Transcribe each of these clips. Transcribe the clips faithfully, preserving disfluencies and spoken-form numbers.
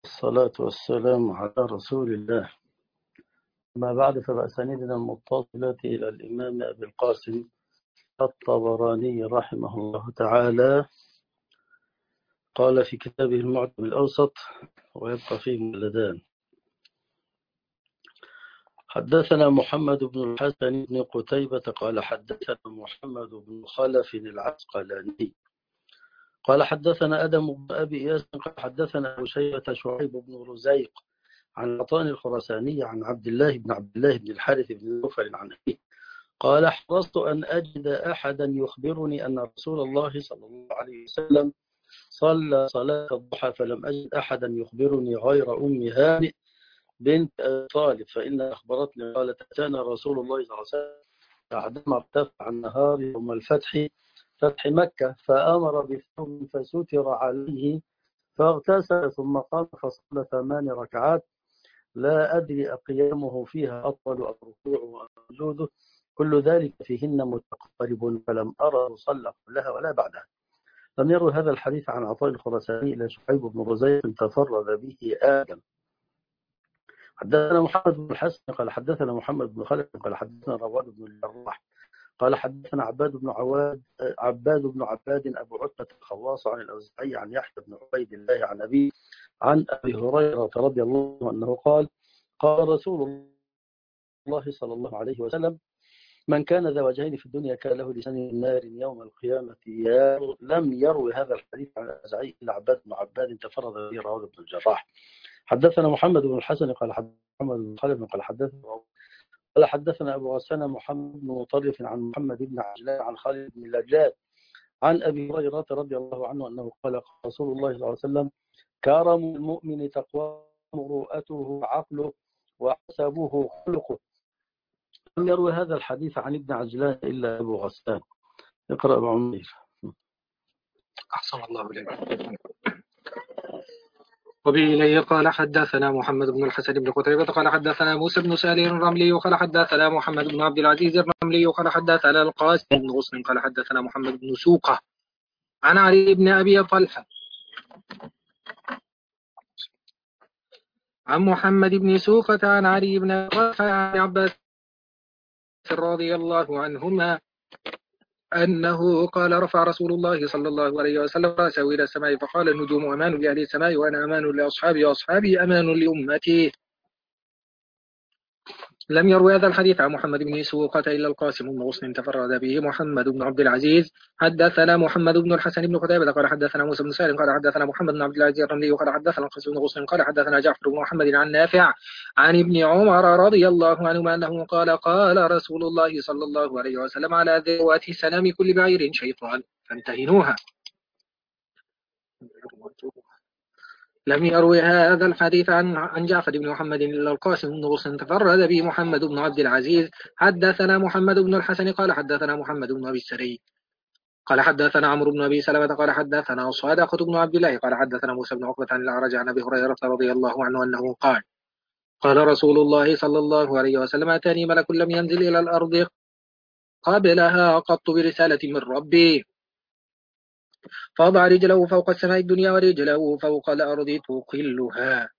الصلاة والسلام على رسول الله. ما بعد، فبأسانيدنا المتصلة إلى الإمام أبي القاسم الطبراني رحمه الله تعالى قال في كتابه المعجم الأوسط، ويبقى فيه مجلدان: حدثنا محمد بن الحسن بن قتيبة قال حدثنا محمد بن خلف العسقلاني قال حدثنا أدم بن أبي إياس قال حدثنا أبو شيبة شعيب بن رزيق عن عطان الخراساني عن عبد الله بن عبد الله بن الحارث بن نوفل عن أبيه قال: حرصت أن أجد أحدا يخبرني أن رسول الله صلى الله عليه وسلم صلى صلاة الضحى، فلم أجد أحدا يخبرني غير أم هانئ بنت أبي طالب، فإن أخبرتني قالت: أتانا رسول الله صلى الله عليه وسلم بعدما ارتفع النهار يوم الفتح فتح مكة، فأمر بثوب فستر عليه فاغتسل ثم قام فصلى ثمان ركعات، لا أدري أقيامه فيها أطول أو ركوعه أو سجوده، كل ذلك فيهن متقارب، فلم أرى صلى قبلها ولا بعدها. لم يروي هذا الحديث عن عطاء الخراساني إلى شعيب بن رزيق تفرد به آدم. حدثنا محمد بن الحسن قال حدثنا محمد بن خالد قال حدثنا رواد بن الجراح قال حدثنا عباد بن عواد عباد بن عباد أبو عتبة الخواص عن الأوزاعي عن يحيى بن عبيد الله عن أبي عن أبي هريرة رضي الله عنه أنه قال: قال رسول الله صلى الله عليه وسلم: من كان ذا وجهين في الدنيا كان له لسان النار يوم القيامة. لم يروي هذا الحديث عن الأوزاعي إلا عباد بن عباد تفرد به رواد بن الجراح. حدثنا محمد بن الحسن قال حدثنا محمد بن خالد قال حدثنا قال حدثنا أبو غسان محمد بن مطرف عن محمد بن عجلان عن خالد بن لجاد عن أبي هريرة رضي الله عنه أنه قال: قال رسول الله صلى الله عليه وسلم: كرم المؤمن تقوى مروءته عقله وحسبه خلقه. لم يروي هذا الحديث عن ابن عجلان إلا أبو غسان. اقرأ ابو عمير. أحسن الله إليك. وبه إليه قال حدثنا محمد بن الحسن بن قتيبة قال حدثنا موسى بن سالم الرملي قال حدثنا محمد بن عبد العزيز الرملي قال حدثنا القاسم بن غصن قال حدثنا محمد بن سوقة عن علي بن أبي طلحة عن محمد بن سوقة عن علي بن أبي طلحة عن عباس رضي الله عنهما أنه قال: رفع رسول الله صلى الله عليه وسلم رأسه إلى السماء فقال: النجوم أمان لأهل السماء وأنا أمان لأصحابي وأصحابي أمان لأمتي. لم يروي هذا الحديث عن محمد بن سوقة إلا القاسم بن غصن تفرد به محمد بن عبد العزيز. حدثنا محمد بن الحسن بن قتيبة قال حدثنا موسى بن سالم قال حدثنا محمد بن عبد العزيز الرملي قال حدثنا القاسم بن غصن قال حدثنا جعفر بن محمد عن نافع عن ابن عمر رضي الله عنهما أنه قال: قال رسول الله صلى الله عليه وسلم: على ذروة سنام كل بعير شيطان فانتهنوها. لم يروي هذا الحديث عن عن جعفر بن محمد إلا القاسم بن غصن تفرد به محمد بن عبد العزيز. حدثنا محمد بن الحسن قال حدثنا محمد بن أبي السري قال حدثنا عمرو بن أبي سلمة قال حدثنا صادقة بن عبد الله قال حدثنا موسى بن عقبة عن الأعرج عن أبي هريرة رضي الله عنه أنه قال: قال رسول الله صلى الله عليه وسلم: أتاني ملك لم ينزل إلى الأرض قبلها قط برسالة من ربي، فوضع رجله فوق السماء الدنيا ورجله فوق الأرض تقلها.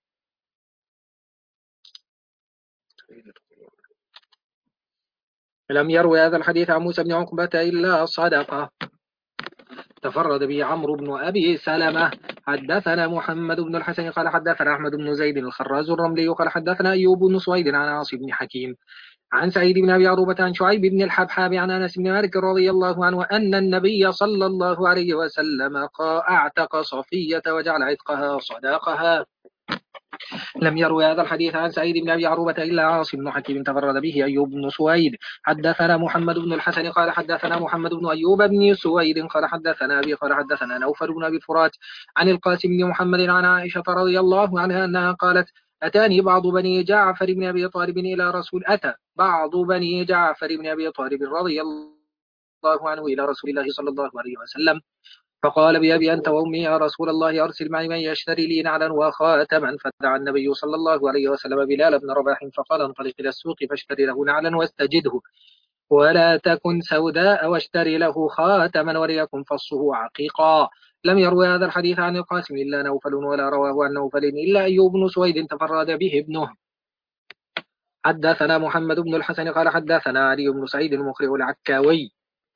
لم يروي هذا الحديث عن موسى بن عقبة إلا صدقة تفرد به عمرو بن أبي سلمة. حدثنا محمد بن الحسن قال حدثنا أحمد بن زيد الخراز الرملي قال حدثنا أيوب بن سويد عن عاصم بن حكيم عن سعيد بن أبي عروبة عن شعيب بن الحبحاب عن أنس بن مالك رضي الله عنه أن النبي صلى الله عليه وسلم أعتق صفية وجعل عتقها صداقها. لم يروي هذا الحديث عن سعيد بن أبي عروبة إلا عاصم بن حكيم تفرد به أيوب بن سويد. حدثنا محمد بن الحسن قال حدثنا محمد بن أيوب بن سويد قال حدثنا أبي قال حدثنا نوفل بن أبي الفرات عن القاسم بن محمد عن عائشة رضي الله عنها أنها قالت: أتاني بعض بني جعفر بن أبي طالب إلى رسول أتى بعض بني جعفر بن أبي طالب رضي الله عنه إلى رسول الله صلى الله عليه وسلم فقال: بأبي أنت وأمي يا رسول الله أرسل معي من يشتري لي نعلا وخاتما. فدعا النبي صلى الله عليه وسلم بلال بن رباح فقال: انطلق إلى السوق فاشتري له نعلا واستجده ولا تكن سوداء واشتري له خاتما وليكن فصه عقيقا. لم يروي هذا الحديث عن القاسم إلا نوفل ولا رواه عن نوفل إلا أيوب بن سويد تفرد به ابنه. حدثنا محمد بن الحسن قال حدثنا علي بن سعيد المقرئ العكاوي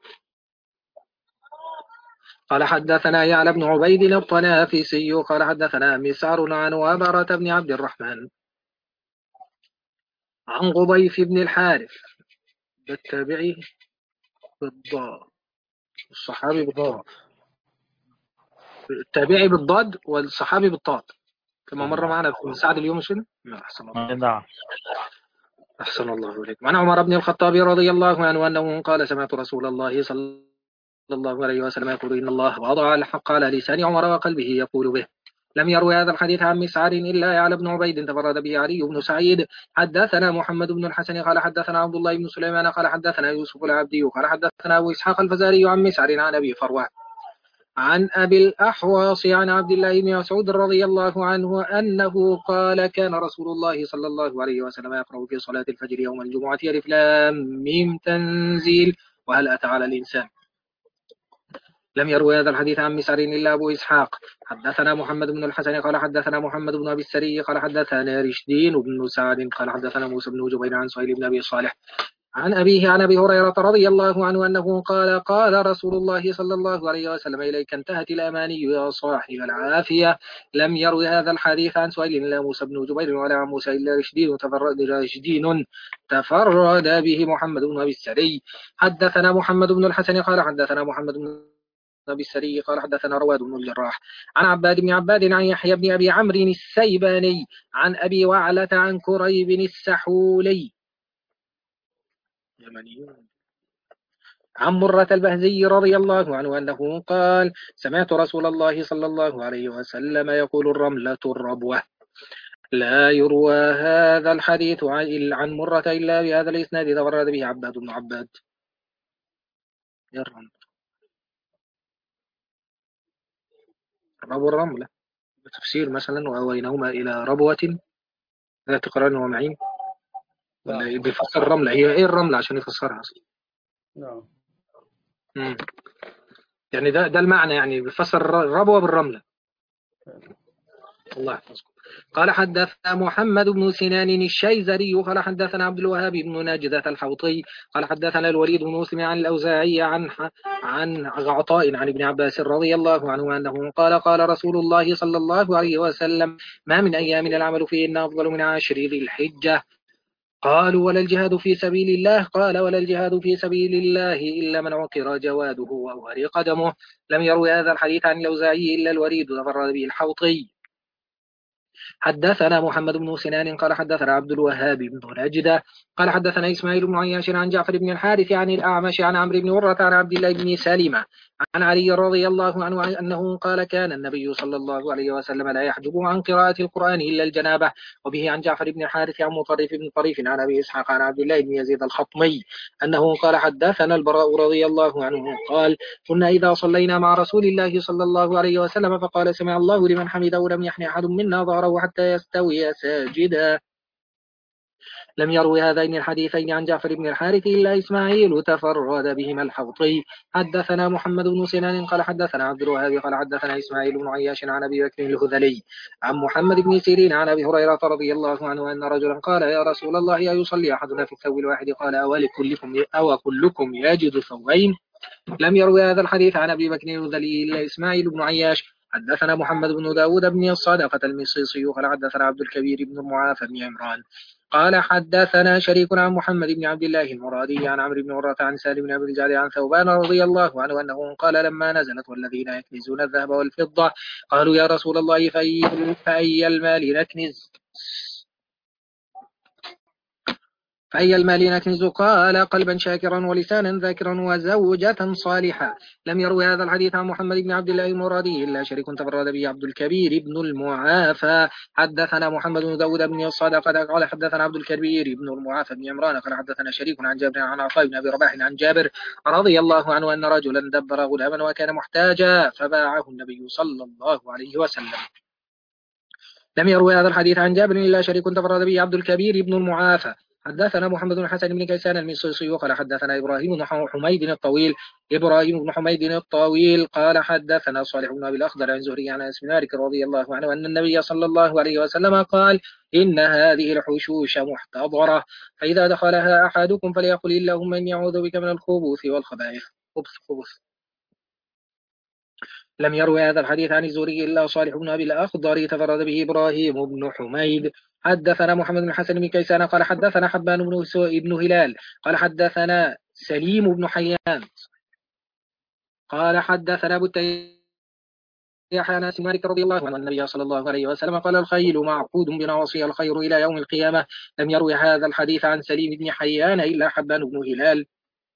قال حدثنا يعلى بن عبيد الطنافسي قال حدثنا مسعر عن وابرة بن عبد الرحمن عن قضيف بن الحارث بالتابعي بالضاد الصحابي بالطاء التابعي بالضاد والصحابي بالطاء كما مر معنا في سعد اليومشن. أحسن الله. نعم. أحسن الله إليك. عن عمر بن الخطاب رضي الله عنه أنه قال سمعت رسول الله صلى الله عليه وسلم يقول إن الله وضع الحق على لسان عمر وقلبه يقول به. لم يروي هذا الحديث عن مسعر إلا يعلى بن عبيد تفرد به علي بن سعيد. حدثنا محمد بن الحسن قال حدثنا عبد الله بن سليمان قال حدثنا يوسف العبدي قال حدثنا أبو إسحاق الفزاري عن مسعر عن أبي فروة عن أبي الأحواص عن عبد الله بن مسعود رضي الله عنه أنه قال كان رسول الله صلى الله عليه وسلم يقرأ في صلاة الفجر يوم الجمعة ألف لام ميم تنزيل وهل أتى على الإنسان. لم يروي هذا الحديث عن مسعر إلا أبو إسحاق. حدثنا محمد بن الحسن قال حدثنا محمد بن أبي السري قال حدثنا رشدين بن سعد قال حدثنا موسى بن جبير عن سهيل بن أبي صالح عن أبيه عن أبي هريرة رضي الله عنه أنه قال قال رسول الله صلى الله عليه وسلم إليك انتهت الأماني يا صاحب العافية. لم يروي هذا الحديث عن سهيل إلا موسى بن جبير ولا عن موسى إلا رشدين تفرد, رشدين تفرد به محمد بن أبي السري. حدثنا محمد بن الحسن قال حدثنا محمد بن أبي السري قال حدثنا رواد بن الجراح عن عباد بن عباد عن يحيى بن أبي عمرو السيباني عن أبي وعلة عن كريب السحولي عن مرة البهزي رضي الله عنه أنه قال سمعت رسول الله صلى الله عليه وسلم يقول الرملة الربوة. لا يروى هذا الحديث عن مرة إلا بهذا الإسناد تفرد به عباد بن عباد. ربو الرملة بتفسير مثلا وأوينهما إلى ربوة ذات قرار ومعين ولا بيفسر الرملة هي إيه الرملة عشان يفسرها أصلا. نعم. مم. يعني ده ده المعنى يعني بيفسر الربوة بالرملة. الله يحفظكم. قال حدثنا محمد بن سنان الشيزري قال حدثنا عبد الوهاب بن نجدة الحوطي قال حدثنا الوليد بن مسلم عن الأوزاعي عن عن عطاء عن ابن عباس رضي الله عنه أنه قال قال رسول الله صلى الله عليه وسلم ما من أيام العمل فيهن أفضل من عشر ذي الحجة. قالوا ولا الجهاد في سبيل الله قال ولا الجهاد في سبيل الله إلا من عقر جواده وأهري قدمه. لم يروي هذا الحديث عن الأوزاعي إلا الوليد تفرد به الحوطي. حدثنا محمد بن سنان قال حدثنا عبد الوهاب بن نجدة قال حدثنا إسماعيل بن عياش عن جعفر بن الحارث عن الأعمش عن عمرو بن مرة عن عبد الله بن سلمة عن علي رضي الله عنه أنه قال كان النبي صلى الله عليه وسلم لا يحجب عن قراءة القرآن إلا الجنابة. وبه عن جعفر بن الحارث عن مطرف بن طريف عن أبي إسحاق عن عبد الله بن يزيد الخطمي أنه قال حدثنا البراء رضي الله عنه قال كنا إذا صلينا مع رسول الله صلى الله عليه وسلم فقال سمع الله لمن حمده لم يحن أحد منا ظهره حتى يستوي ساجدا. لم يروي هذين الحديثين عن جعفر بن الحارث إلا إسماعيل تفرد بهما الحوطي. حدثنا محمد بن سنان قال حدثنا عبد الوهاب قال حدثنا إسماعيل بن عياش عن أبي بكر الهذلي عن محمد بن سيرين عن أبي هريرة رضي الله عنه أن رجلا قال يا رسول الله أيصلي أحدنا في الثوب الواحد قال أولكلكم أو كلكم يجد ثوبين. لم يروي هذا الحديث عن أبي بكر الهذلي إلا إسماعيل بن عياش. حدثنا محمد بن داود بن الصدقة المصيصي قال حدثنا عبد الكبير بن المعافى بن عمران قال حدثنا شريك عن محمد بن عبد الله المرادي عن عمرو بن مرة عن سالم بن أبي الجعد عن ثوبان رضي الله عنه أنه قال لما نزلت والذين يكنزون الذهب والفضة قالوا يا رسول الله فأي, فأي المال نكنز فأي المال نكنز قال قلبا شاكرا ولسانا ذاكرا وزوجة صالحة. لم يروي هذا الحديث عن محمد بن عبد الله المرادي إلا شريك تفرد به عبد الكبير بن المعافى. حدثنا محمد بن داود بن الصدقة قال حدثنا عبد الكبير بن المعافى بن عمران قال حدثنا شريك عن جابر عن عطاء بن أبي رباح عن جابر رضي الله عنه أن رجلا دبر غلاما وكان محتاجا فباعه النبي صلى الله عليه وسلم. لم يروي هذا الحديث عن جابر إلا شريك تفرد به عبد الكبير بن المعافى. حدثنا محمد بن حسن بن كيسان المصيصي قال حدثنا إبراهيم بن حميد الطويل إبراهيم بن حميد الطويل قال حدثنا صالح بن أبي الأخضر عن زهري عن أنس بن مالك رضي الله عنه أن النبي صلى الله عليه وسلم قال إن هذه الحشوش محتضرة فإذا دخلها أحدكم فليقل اللهم إني أعوذ بك من الخبث والخبائث. خبث خبث. لم يروي هذا الحديث عن الزهري إلا صالح بن أبي الأخضر تفرد به إبراهيم بن حميد. حدثنا محمد بن حسن بن كيسان قال حدثنا حبان بن بن هلال قال حدثنا سليم بن حيان قال حدثنا أبو التياح عن أنس مالك رضي الله عنه النبي صلى الله عليه وسلم قال الخيل معقود بنواصي الخير إلى يوم القيامة. لم يروي هذا الحديث عن سليم بن حيان إلا حبان بن هلال.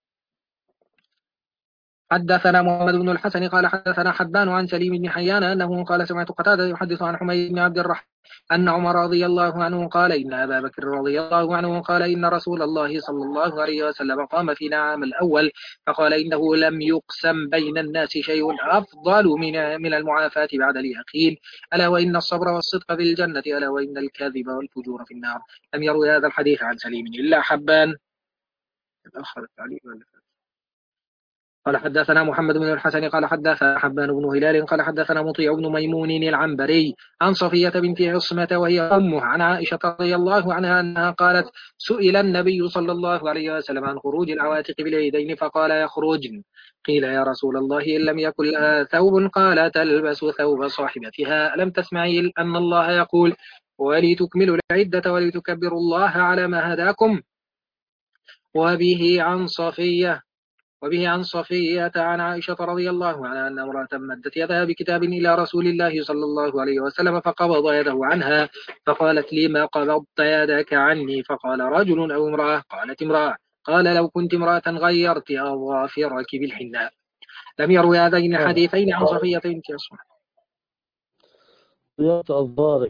حدثنا محمد بن الحسن قال حدثنا حبان عن سليم بن حيان أنه قال سمعت قتادة يحدث عن حميد بن عبد الرحمن أن عمر رضي الله عنه قال إن أبا بكر رضي الله عنه قال إن رسول الله صلى الله عليه وسلم قام فينا عام الأول فقال إنه لم يقسم بين الناس شيء أفضل من من المعافاة بعد اليقين ألا وإن الصبر والصدق في الجنة ألا وإن الكذب والفجور في النار. لم يروي هذا الحديث عن سليم إلا حبان. قال حدثنا محمد بن الحسن قال حدثنا حبان بن هلال قال حدثنا مطيع بن ميمون العنبري عن صفية بنت عصمة وهي أمه عن عائشة رضي الله عنها أنها قالت سئل النبي صلى الله عليه وسلم عن خروج العواتق باليدين فقال يخرجن. قيل يا رسول الله إن لم يكن لها ثوب قال تلبس ثوب صاحبتها. ألم تسمعي أن الله يقول ولتكملوا العدة ولتكبروا الله على ما هداكم. وبه عن صفية وبه عن صفية عن عائشة رضي الله عنها أن امرأة مدت يدها بكتاب إلى رسول الله صلى الله عليه وسلم فقبض يده عنها فقالت لما قبضت يدك عني فقال رجل أو امرأة قالت امرأة قال لو كنت امرأة غيرت أظافرك بالحناء. لم يروي هذين الحديثين عن صفية بنت عصمة. غيرت أظفارك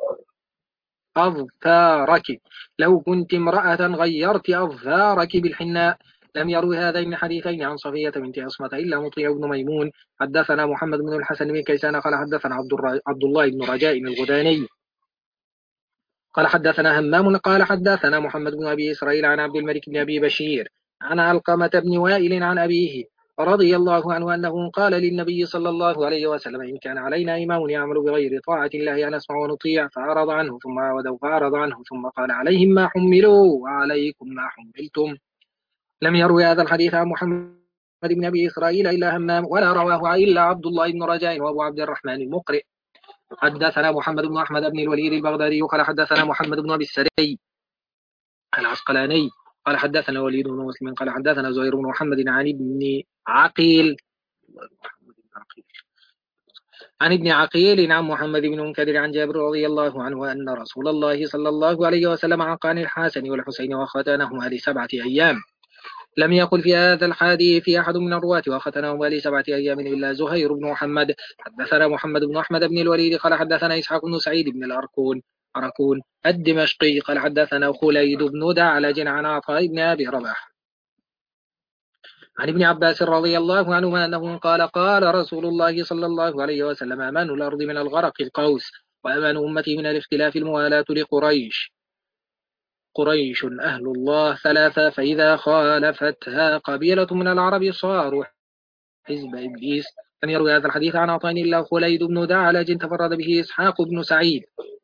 أظفارك لو كنت امرأة غيرت أظفارك بالحناء. لم يروي هذين الحديثين عن صفية بنت عصمة إلا مطيع بن ميمون. حدثنا محمد بن الحسن بن كيسان قال حدثنا عبد, عبد الله بن رجاء الغداني قال حدثنا همام قال حدثنا محمد بن أبي إسرائيل عن عبد الملك بن أبي بشير عن علقمة بن وائل عن أبيه رضي الله عنه أنه قال للنبي صلى الله عليه وسلم إن كان علينا إمام يعمل بغير طاعة الله أن نسمع ونطيع فأعرض عنه ثم عاودوا فأعرض عنه ثم قال عليهم ما حملوا وعليكم ما حملتم. لم يروي هذا الحديث عن محمد بن أبي إسرائيل إلا همام ولا رواه إلا عبد الله بن رجاء وأبو عبد الرحمن المقرئ. حدثنا محمد بن أحمد بن الوليد البغدادي قال حدثنا محمد بن أبي السري العسقلاني قال حدثنا وليد بن مسلم قال حدثنا زهير بن محمد عن ابن عقيل عن ابن عقيل عن محمد بن منكدر عن جابر رضي الله عنه أن رسول الله صلى الله عليه وسلم عق عن الحسن والحسين وختانهما لسبعة أيام. لم يقل في هذا الحديث في أحد من الرواة وختنهما لسبعة أيام إلا زهير بن محمد. حدثنا محمد بن أحمد بن الوليد قال حدثنا إسحاق بن سعيد بن الأركون أركون الدمشقي قال حدثنا خليد بن دعلج عن عطاء بن أبي رباح عن ابن عباس رضي الله عنهما أنه قال قال رسول الله صلى الله عليه وسلم أمان الأرض من الغرق القوس وأمان أمتي من الاختلاف الموالاة لقريش قريش أهل الله ثلاثة فإذا خالفتها قبيلة من العرب صاروا حزب إبليس. لم يروي هذا الحديث عن عطاء إلا خليد بن دعلج تفرد به إسحاق بن سعيد.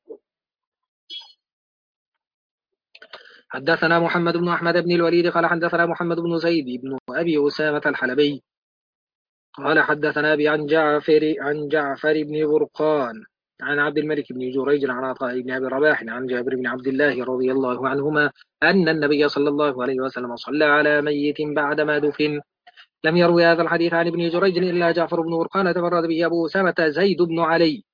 حدثنا محمد بن أحمد بن الوليد قال حدثنا محمد بن زيد بن أبي أسامة الحلبي قال حدثنا أبي عن جعفر عن جعفر بن برقان عن عبد الملك بن جريج عن عطاء بن أبي رباح عن جابر بن عبد الله رضي الله عنهما أن النبي صلى الله عليه وسلم صلى على ميت بعدما دفن. لم يروي هذا الحديث عن ابن جريج إلا جعفر بن برقان تفرد به أبو أسامة زيد بن علي.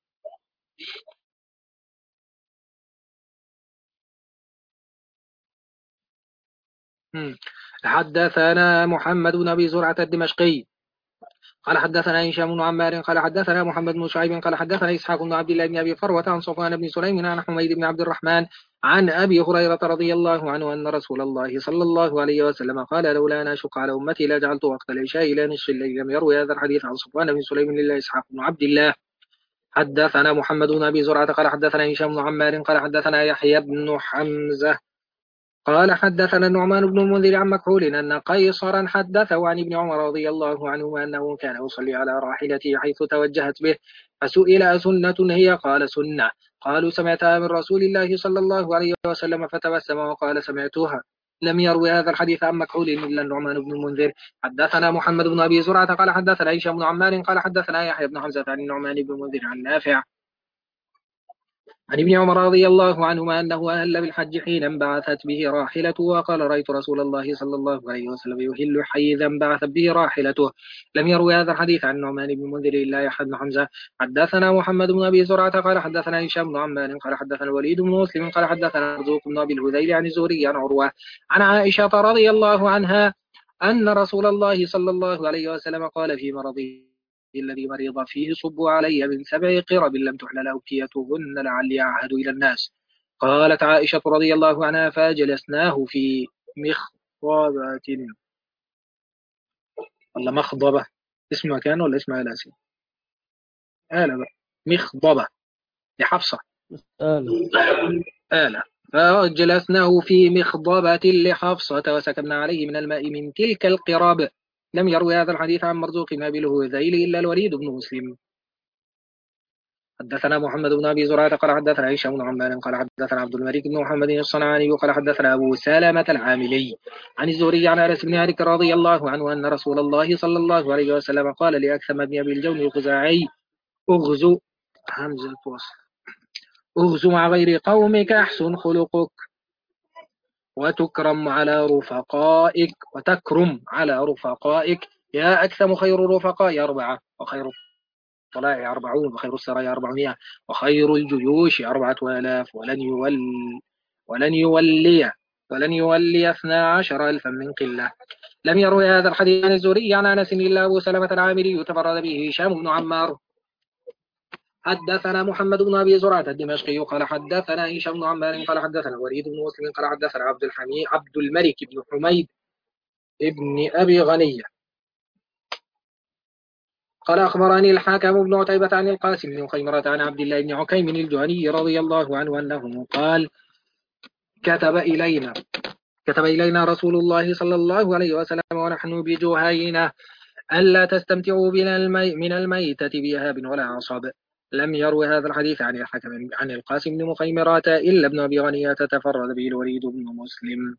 حدثنا محمد بن أبي زرعة الدمشقي قال حدثنا هشام بن عمار قال حدثنا محمد بن شعيب قال حدثنا إسحاق بن عبد الله بن أبي فروة عن صفوان بن سليم عن حميد بن عبد الرحمن عن أبي هريرة رضي الله عنه أن رسول الله صلى الله عليه وسلم قال لولا أن أشق على أمتي لجعلت وقت العشاء إلى نصف الليل. لم يروي هذا الحديث عن صفوان بن سليم إلا إسحاق بن عبد الله. حدثنا محمد بن أبي زرعة قال حدثنا هشام بن عمار قال حدثنا يحيى بن حمزة قال حدثنا النعمان بن المنذر عن مكحول أن قيصرا حدثه عن ابن عمر رضي الله عنهما أنه كان يصلي على راحلته حيث توجهت به، فسئل أسنة هي؟ قال سنة. قالوا سمعتها من رسول الله صلى الله عليه وسلم؟ فتبسم وقال سمعتها. لم يروي هذا الحديث عن مكحول إلا النعمان بن المنذر. حدثنا محمد بن أبي زرعة قال حدثنا هشام بن عمار قال حدثنا يحيى بن حمزة عن النعمان بن المنذر عن نافع عن ابن عمر رضي الله عنهما أنه أهل بالحج حين انبعثت به راحلته، وقال رأيت رسول الله صلى الله عليه وسلم يهل حيث انبعثت به راحلته. لم يروي هذا الحديث عن النعمان بن المنذر إلا يحيى بن حمزة. حدثنا محمد بن أبي زرعة قال حدثنا هشام بن عمار قال حدثنا الوليد بن مسلم قال حدثنا مرزوق بن أبي الهذيل عن الزهري عن عروة عن عائشة رضي الله عنها أن رسول الله صلى الله عليه وسلم قال في مرضه الذي مرض فيه صبوا علي من سبع قرب لم تحلل أوكيتهن لعلي أعهد إلى الناس. قالت عائشة رضي الله عنها فجلسناه في مخضبة ولا مخضبة، اسم مكان ولا اسم آلة؟ آلة بقى. مخضبة لحفصة آلة. آلة. فجلسناه في مخضبة لحفصة وسكبنا عليه من الماء من تلك القراب. لم يروي هذا الحديث عن مرزوق ما بالهذيل إلا الوليد بن مسلم. حدثنا محمد بن أبي زرعة قال حدثنا هشام بن عمار قال حدثنا عبد الملك بن محمد الصنعاني قال حدثنا أبو سلمة العاملي عن الزهري عن أنس بن مالك رضي الله عنه أن رسول الله صلى الله عليه وسلم قال لأكثم بن أبي الجون الخزاعي اغزو همزة وصل اغزو مع غير قومك أحسن خلقك وتكرم على رفقائك وتكرم على رفقائك. يا أكثم خير الرفقاء أربعة، وخير الطلاع أربعون، وخير السرايا أربعمائة، وخير الجيوش أربعة آلاف، ولن يول ولن يولي ولن يولي اثنا عشر ألفا من قلة. لم يروي هذا الحديث عن الزهري عن أنس إلا أبو سلمة العامري تفرد به هشام بن عمار. حدثنا محمد بن أبي زرعة الدمشقي قال حدثنا هشام بن عمار قال حدثنا وليد بن مسلم قال حدثنا عبد الحميد عبد الملك بن حميد ابن أبي غنية قال أخبرني الحاكم بن عتيبة عن القاسم بن خيمرة عن عبد الله بن عكيم الجهني رضي الله عنه أنه قال كتب إلينا كتب إلينا رسول الله صلى الله عليه وسلم ونحن بجهينة ألا تستمتعوا من, المي من الميتة بإهاب ولا عصب. لم يروي هذا الحديث عن الحكم عن القاسم بن مخيمرة إلا ابن أبي غنية تفرد به الوليد بن مسلم.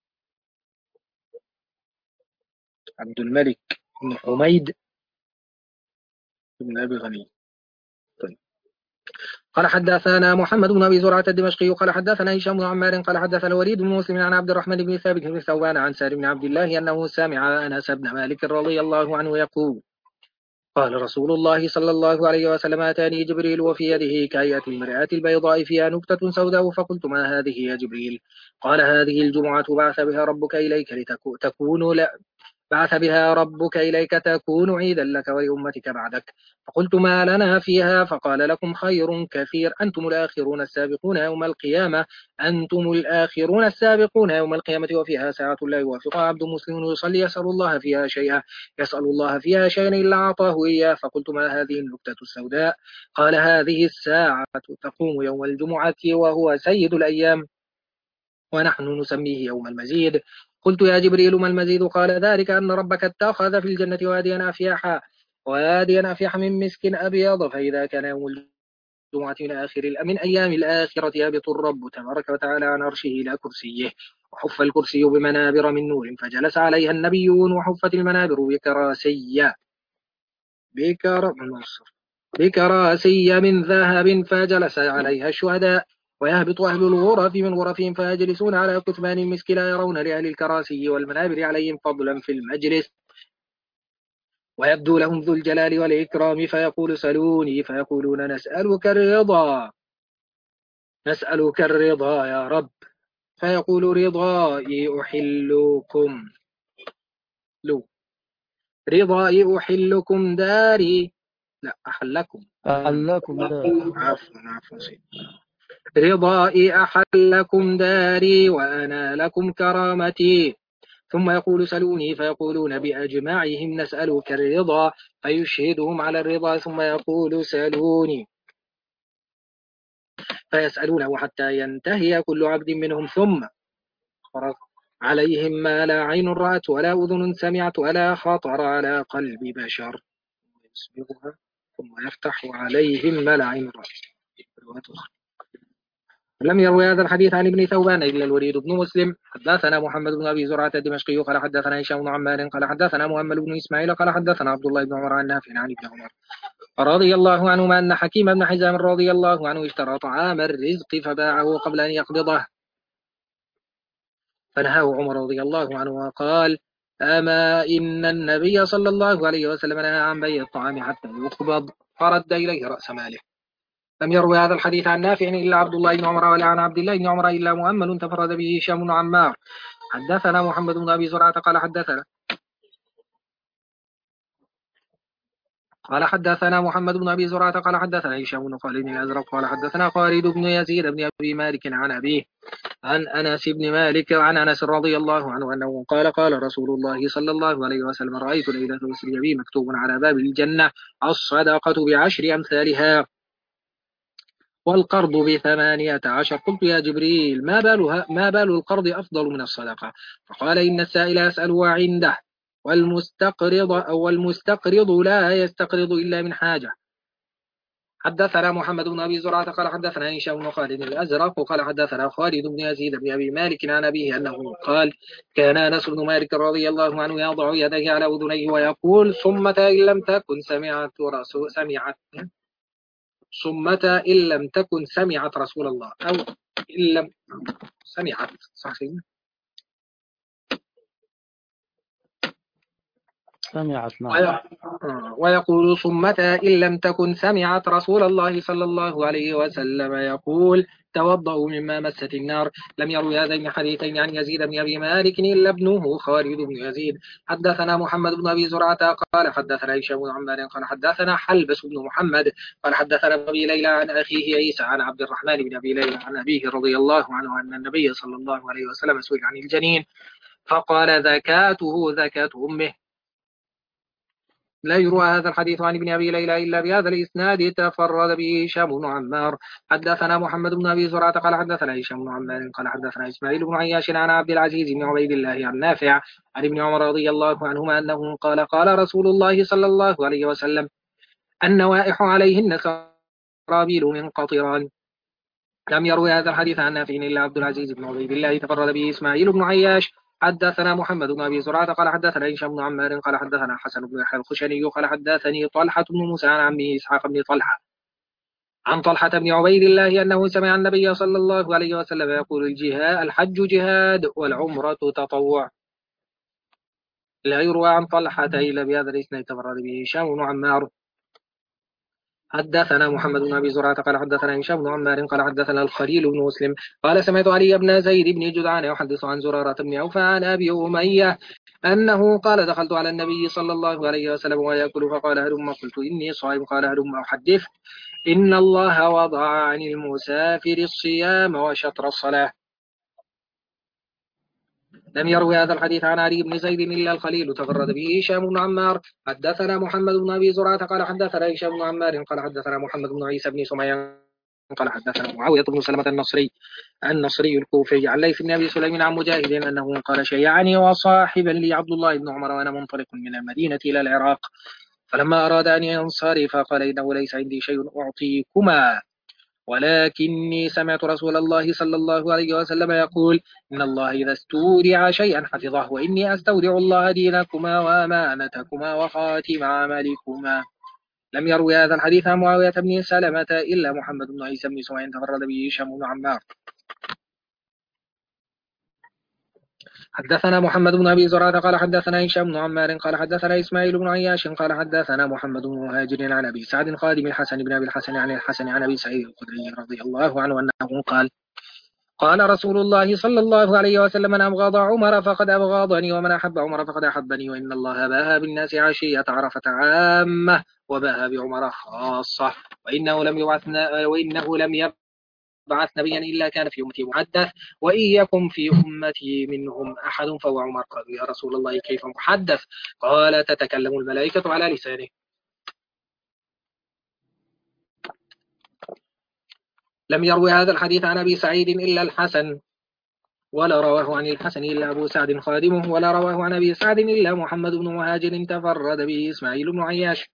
عبد الملك بن حميد بن أبي غنية. طيب. قال حدثنا محمد بن أبي زرعة الدمشقي قال حدثنا هشام بن عمار قال حدثنا الوليد بن مسلم عن عبد الرحمن بن ثابت بن ثوبان عن سالم بن عبد الله أنه سمع أنس بن مالك رضي الله عنه يقول قال رسول الله صلى الله عليه وسلم أتاني جبريل وفي يده كهيئة المرآة البيضاء فيها نكتة سوداء فقلت ما هذه يا جبريل؟ قال هذه الجمعة بعث بها ربك إليك لتكون لا بعث بها ربك إليك تكون عيدا لك ولأمتك بعدك. فقلت ما لنا فيها؟ فقال لكم خير كثير أنتم الآخرون السابقون يوم القيامة أنتم الآخرون السابقون يوم القيامة وفيها ساعة لا يوافقها عبد مسلم يصلي يسأل الله فيها شيئا يسأل الله فيها شيئا إلا أعطاه إياه. فقلت ما هذه النكتة السوداء؟ قال هذه الساعة تقوم يوم الجمعة وهو سيد الأيام ونحن نسميه يوم المزيد. قلت يا جبريل ما المزيد؟ قال ذلك أن ربك اتخذ في الجنة واديا أفياحا واديا أفيحا من مسك أبيض فإذا كان يوم الجمعة من آخر من أيام الآخرة يهبط الرب تبارك وتعالى عن عرشه إلى كرسيه وحف الكرسي بمنابر من نور فجلس عليها النبيون وحفت المنابر بكراسي بكر بكراسي من ذهب فجلس عليها الشهداء ويهبط أهل الغرف من غرفهم فيجلسون على كتمان المسك لا يرون لأهل الكراسي والمنابر عليهم فضلا في المجلس ويبدو لهم ذو الجلال والإكرام فيقول سلوني فيقولون نسألك الرضا نسألك الرضا يا رب فيقول رضائي أحلكم لو رضائي أحلكم داري لا أحلكم أحلكم دار. عفوا عفوا رضائي أحلكم داري وأنا لكم كرامتي. ثم يقول سلوني فيقولون بأجمعهم نسألك الرضا فيشهدهم على الرضا ثم يقول سلوني فيسألونه حتى ينتهي كل عبد منهم ثم فرض عليهم ما لا عين رأت ولا أذن سمعت ولا خطر على قلب بشر يصبغها ثم يفتح عليهم ما لا عين رأت. لم يروي هذا الحديث عن ابن ثوبان إلا الوليد بن مسلم. حدثنا محمد بن أبي زرعة الدمشقي قال حدثنا هشام بن عمار قال حدثنا محمد بن إسماعيل قال حدثنا عبد الله بن عمر عن نافع عن ابن عمر رضي الله عنهما أن حكيم بن حزام رضي الله عنه اشترى طعام الرزق فباعه قبل أن يقبضه فنهاه عمر رضي الله عنه وقال أما إن النبي صلى الله عليه وسلم نهى عن بيع الطعام حتى يقبض فرد إليه رأس ماله. لم يروي هذا الحديث عن نافع إلا عبد الله بن عمر ولا عن عبد الله بن عمر إلا مؤمل تفرد به هشام بن عمار. حدثنا محمد بن أبي زرعة قال حدثنا قال حدثنا محمد بن أبي زرعة قال حدثنا هشام بن خالد الأزرق قال حدثنا خالد بن يزيد بن أبي مالك عن أبيه عن أنس بن مالك عن أنس رضي الله عنه أنه قال قال رسول الله صلى الله عليه وسلم رأيت ليلة أسري بي مكتوب على باب الجنة الصدقة بعشر أمثالها والقرض بثمانية عشر. قلت يا جبريل ما بالها ما بال القرض أفضل من الصدقة؟ فقال إن السائل يسأل وعنده والمستقرض أو المستقرض لا يستقرض إلا من حاجة. حدثنا محمد بن أبي زرعة قال حدثنا هشام بن خالد الأزرق قال حدثنا خالد بن يزيد بن أبي مالك عن أبيه أنه قال كان أنس بن مالك رضي الله عنه يضع يديه على أذنيه ويقول ثم إن لم تكن سمعت رسول سمعت ثم إن لم تكن سمعت رسول الله أو إن لم سمعت صحيح سمعت نعم. ويقول ثم إن لم تكن سمعت رسول الله صلى الله عليه وسلم يقول توضأوا مما مست النار. لم يروي هذين الحديثين عن يزيد بن أبي مالك إلا ابنه خالد بن يزيد. حدثنا محمد بن أبي زرعة قال حدثنا هشام بن عمار قال حدثنا حلبس بن محمد قال حدثنا أبي ليلى عن أخيه عيسى عن عبد الرحمن بن أبي ليلى عن أبيه رضي الله عنه أن النبي صلى الله عليه وسلم سئل عن الجنين فقال زكاته زكاة أمه. لا يروى هذا الحديث عن ابن أبي ليلى إلا بهذا الإسناد تفرد به هشام بن عمار. حدثنا محمد بن أبي زرعة قال حدثنا هشام بن عمار قال حدثنا إسماعيل بن عياش عن عبد العزيز بن عبيد الله عن نافع عن ابن عمر رضي الله عنهما أنه قال قال رسول الله صلى الله عليه وسلم النوائح عليهن سرابيل من قطران. لم يروي هذا الحديث عن نافع إلا عبد العزيز بن عبيد الله تفرد به إسماعيل بن عياش. حدثنا محمد بن أبي زرعة قال حدثنا هشام بن عمار قال حدثنا حسن بن يحيى الخشني قال حدثني طلحة بن موسى عن عمه إسحاق بن طلحة عن طلحة بن عبيد الله أنه سمع النبي صلى الله عليه وسلم يقول الجهاد الحج جهاد والعمرة تطوع. لا يروى عن طلحة إلا بهذا الإسناد تفرد به هشام بن عمار. حدثنا محمد بن أبي زرعة قال حدثنا هشام بن عمار قال حدثنا الخليل بن مسلم قال سمعت علي بن زيد بن جدعان يحدث عن زرارة بن أوفى عن أبي أمية أنه قال دخلت على النبي صلى الله عليه وسلم ويأكل فقال هلم قلت إني صائم قال هلم أحدث إن الله وضع عن المسافر الصيام وشطر الصلاة. لم يروي هذا الحديث عن علي بن زيد إلا الخليل تفرد به هشام بن عمار. حدثنا محمد بن أبي زرعة قال حدثنا هشام بن عمار قال حدثنا محمد بن عيسى بن سميان قال حدثنا معاوية بن سلمة النصري النصري الكوفي عن ليث بن أبي سليم عن مجاهد أنه قال شيعني وصاحبا لي عبد الله بن عمر وأنا منطلق من المدينة إلى العراق فلما أراد أن ينصرف قال إنه ليس عندي شيء أعطيكما ولكني سمعت رسول الله صلى الله عليه وسلم يقول إن الله إذا استودع شيئا حفظه وإني أستودع الله دينكما وأمانتكما وخاتم عملكما. لم يروي هذا الحديث عن معاوية بن سلمة إلا محمد بن عيسى بن سمعان تفرد به هشام بن عمار. حدثنا محمد بن أبي زرعة قال حدثنا هشام بن عمار قال حدثنا إسماعيل بن عياش قال حدثنا محمد بن مهاجر عن أبي سعد خادم الحسن بن أبي الحسن عن الحسن عن أبي سعيد الخدري رضي الله عنه أنه قال قال رسول الله صلى الله عليه وسلم من أبغض عمر فقد أبغضني ومن أحب عمر فقد أحبني وإن الله باها بالناس عشية عرفة عامة وباها بعمر خاصة وإنه لم يبعثنا وإنه لم يبعث نبيا إلا كان في أمتي محدث وإن يكن في أمتي منهم أحد فهو عمر. قالوا يا رسول الله كيف محدث؟ قال تتكلم الملائكة على لسانه. لم يروي هذا الحديث عن أبي سعيد إلا الحسن ولا رواه عن الحسن إلا أبو سعد خادمه ولا رواه عن أبي سعد إلا محمد بن مهاجر تفرد به إسماعيل بن عياش.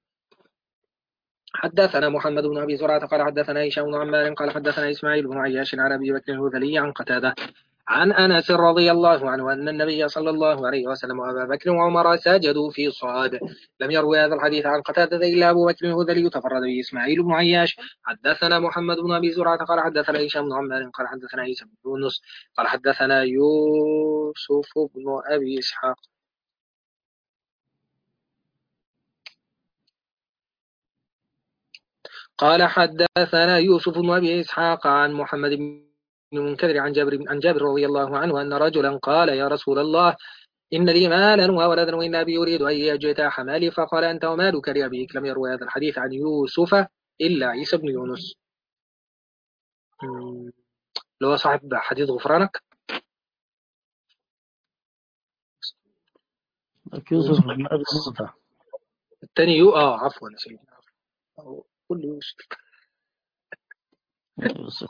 حدثنا محمد بن أبي زرعة قال حدثنا هشام بن عمار قال حدثنا إسماعيل بن عياش عن أبي بكر الهذلي عن قتادة عن أنس رضي الله عنه أن النبي صلى الله عليه وسلم وأبا بكر وعمر سجدوا في صاد. لم يروي هذا الحديث عن قتادة إلا أبو بكر الهذلي تفرد به إسماعيل بن عياش. حدثنا محمد بن أبي زرعة قال حدثنا هشام بن عمار قال حدثنا عيسى بن يونس قال حدثنا يوسف بن أبي إسحاق قال حدثنا يوسف بن أبي إسحاق عن محمد بن المنكدر عن جابر عن جابر رضي الله عنه أن رجلا قال يا رسول الله إن لي مالا وولدا وإن أبي يريد أن يجتاح مالي فقال أنت ومالك لأبيك. لم يروي هذا الحديث عن يوسف إلا عيسى بن يونس. اللي هو صاحب حديث غفرانك يوسف بن أبي موسى. الثاني يو آه عفوا سيدنا كل يوسف يوسف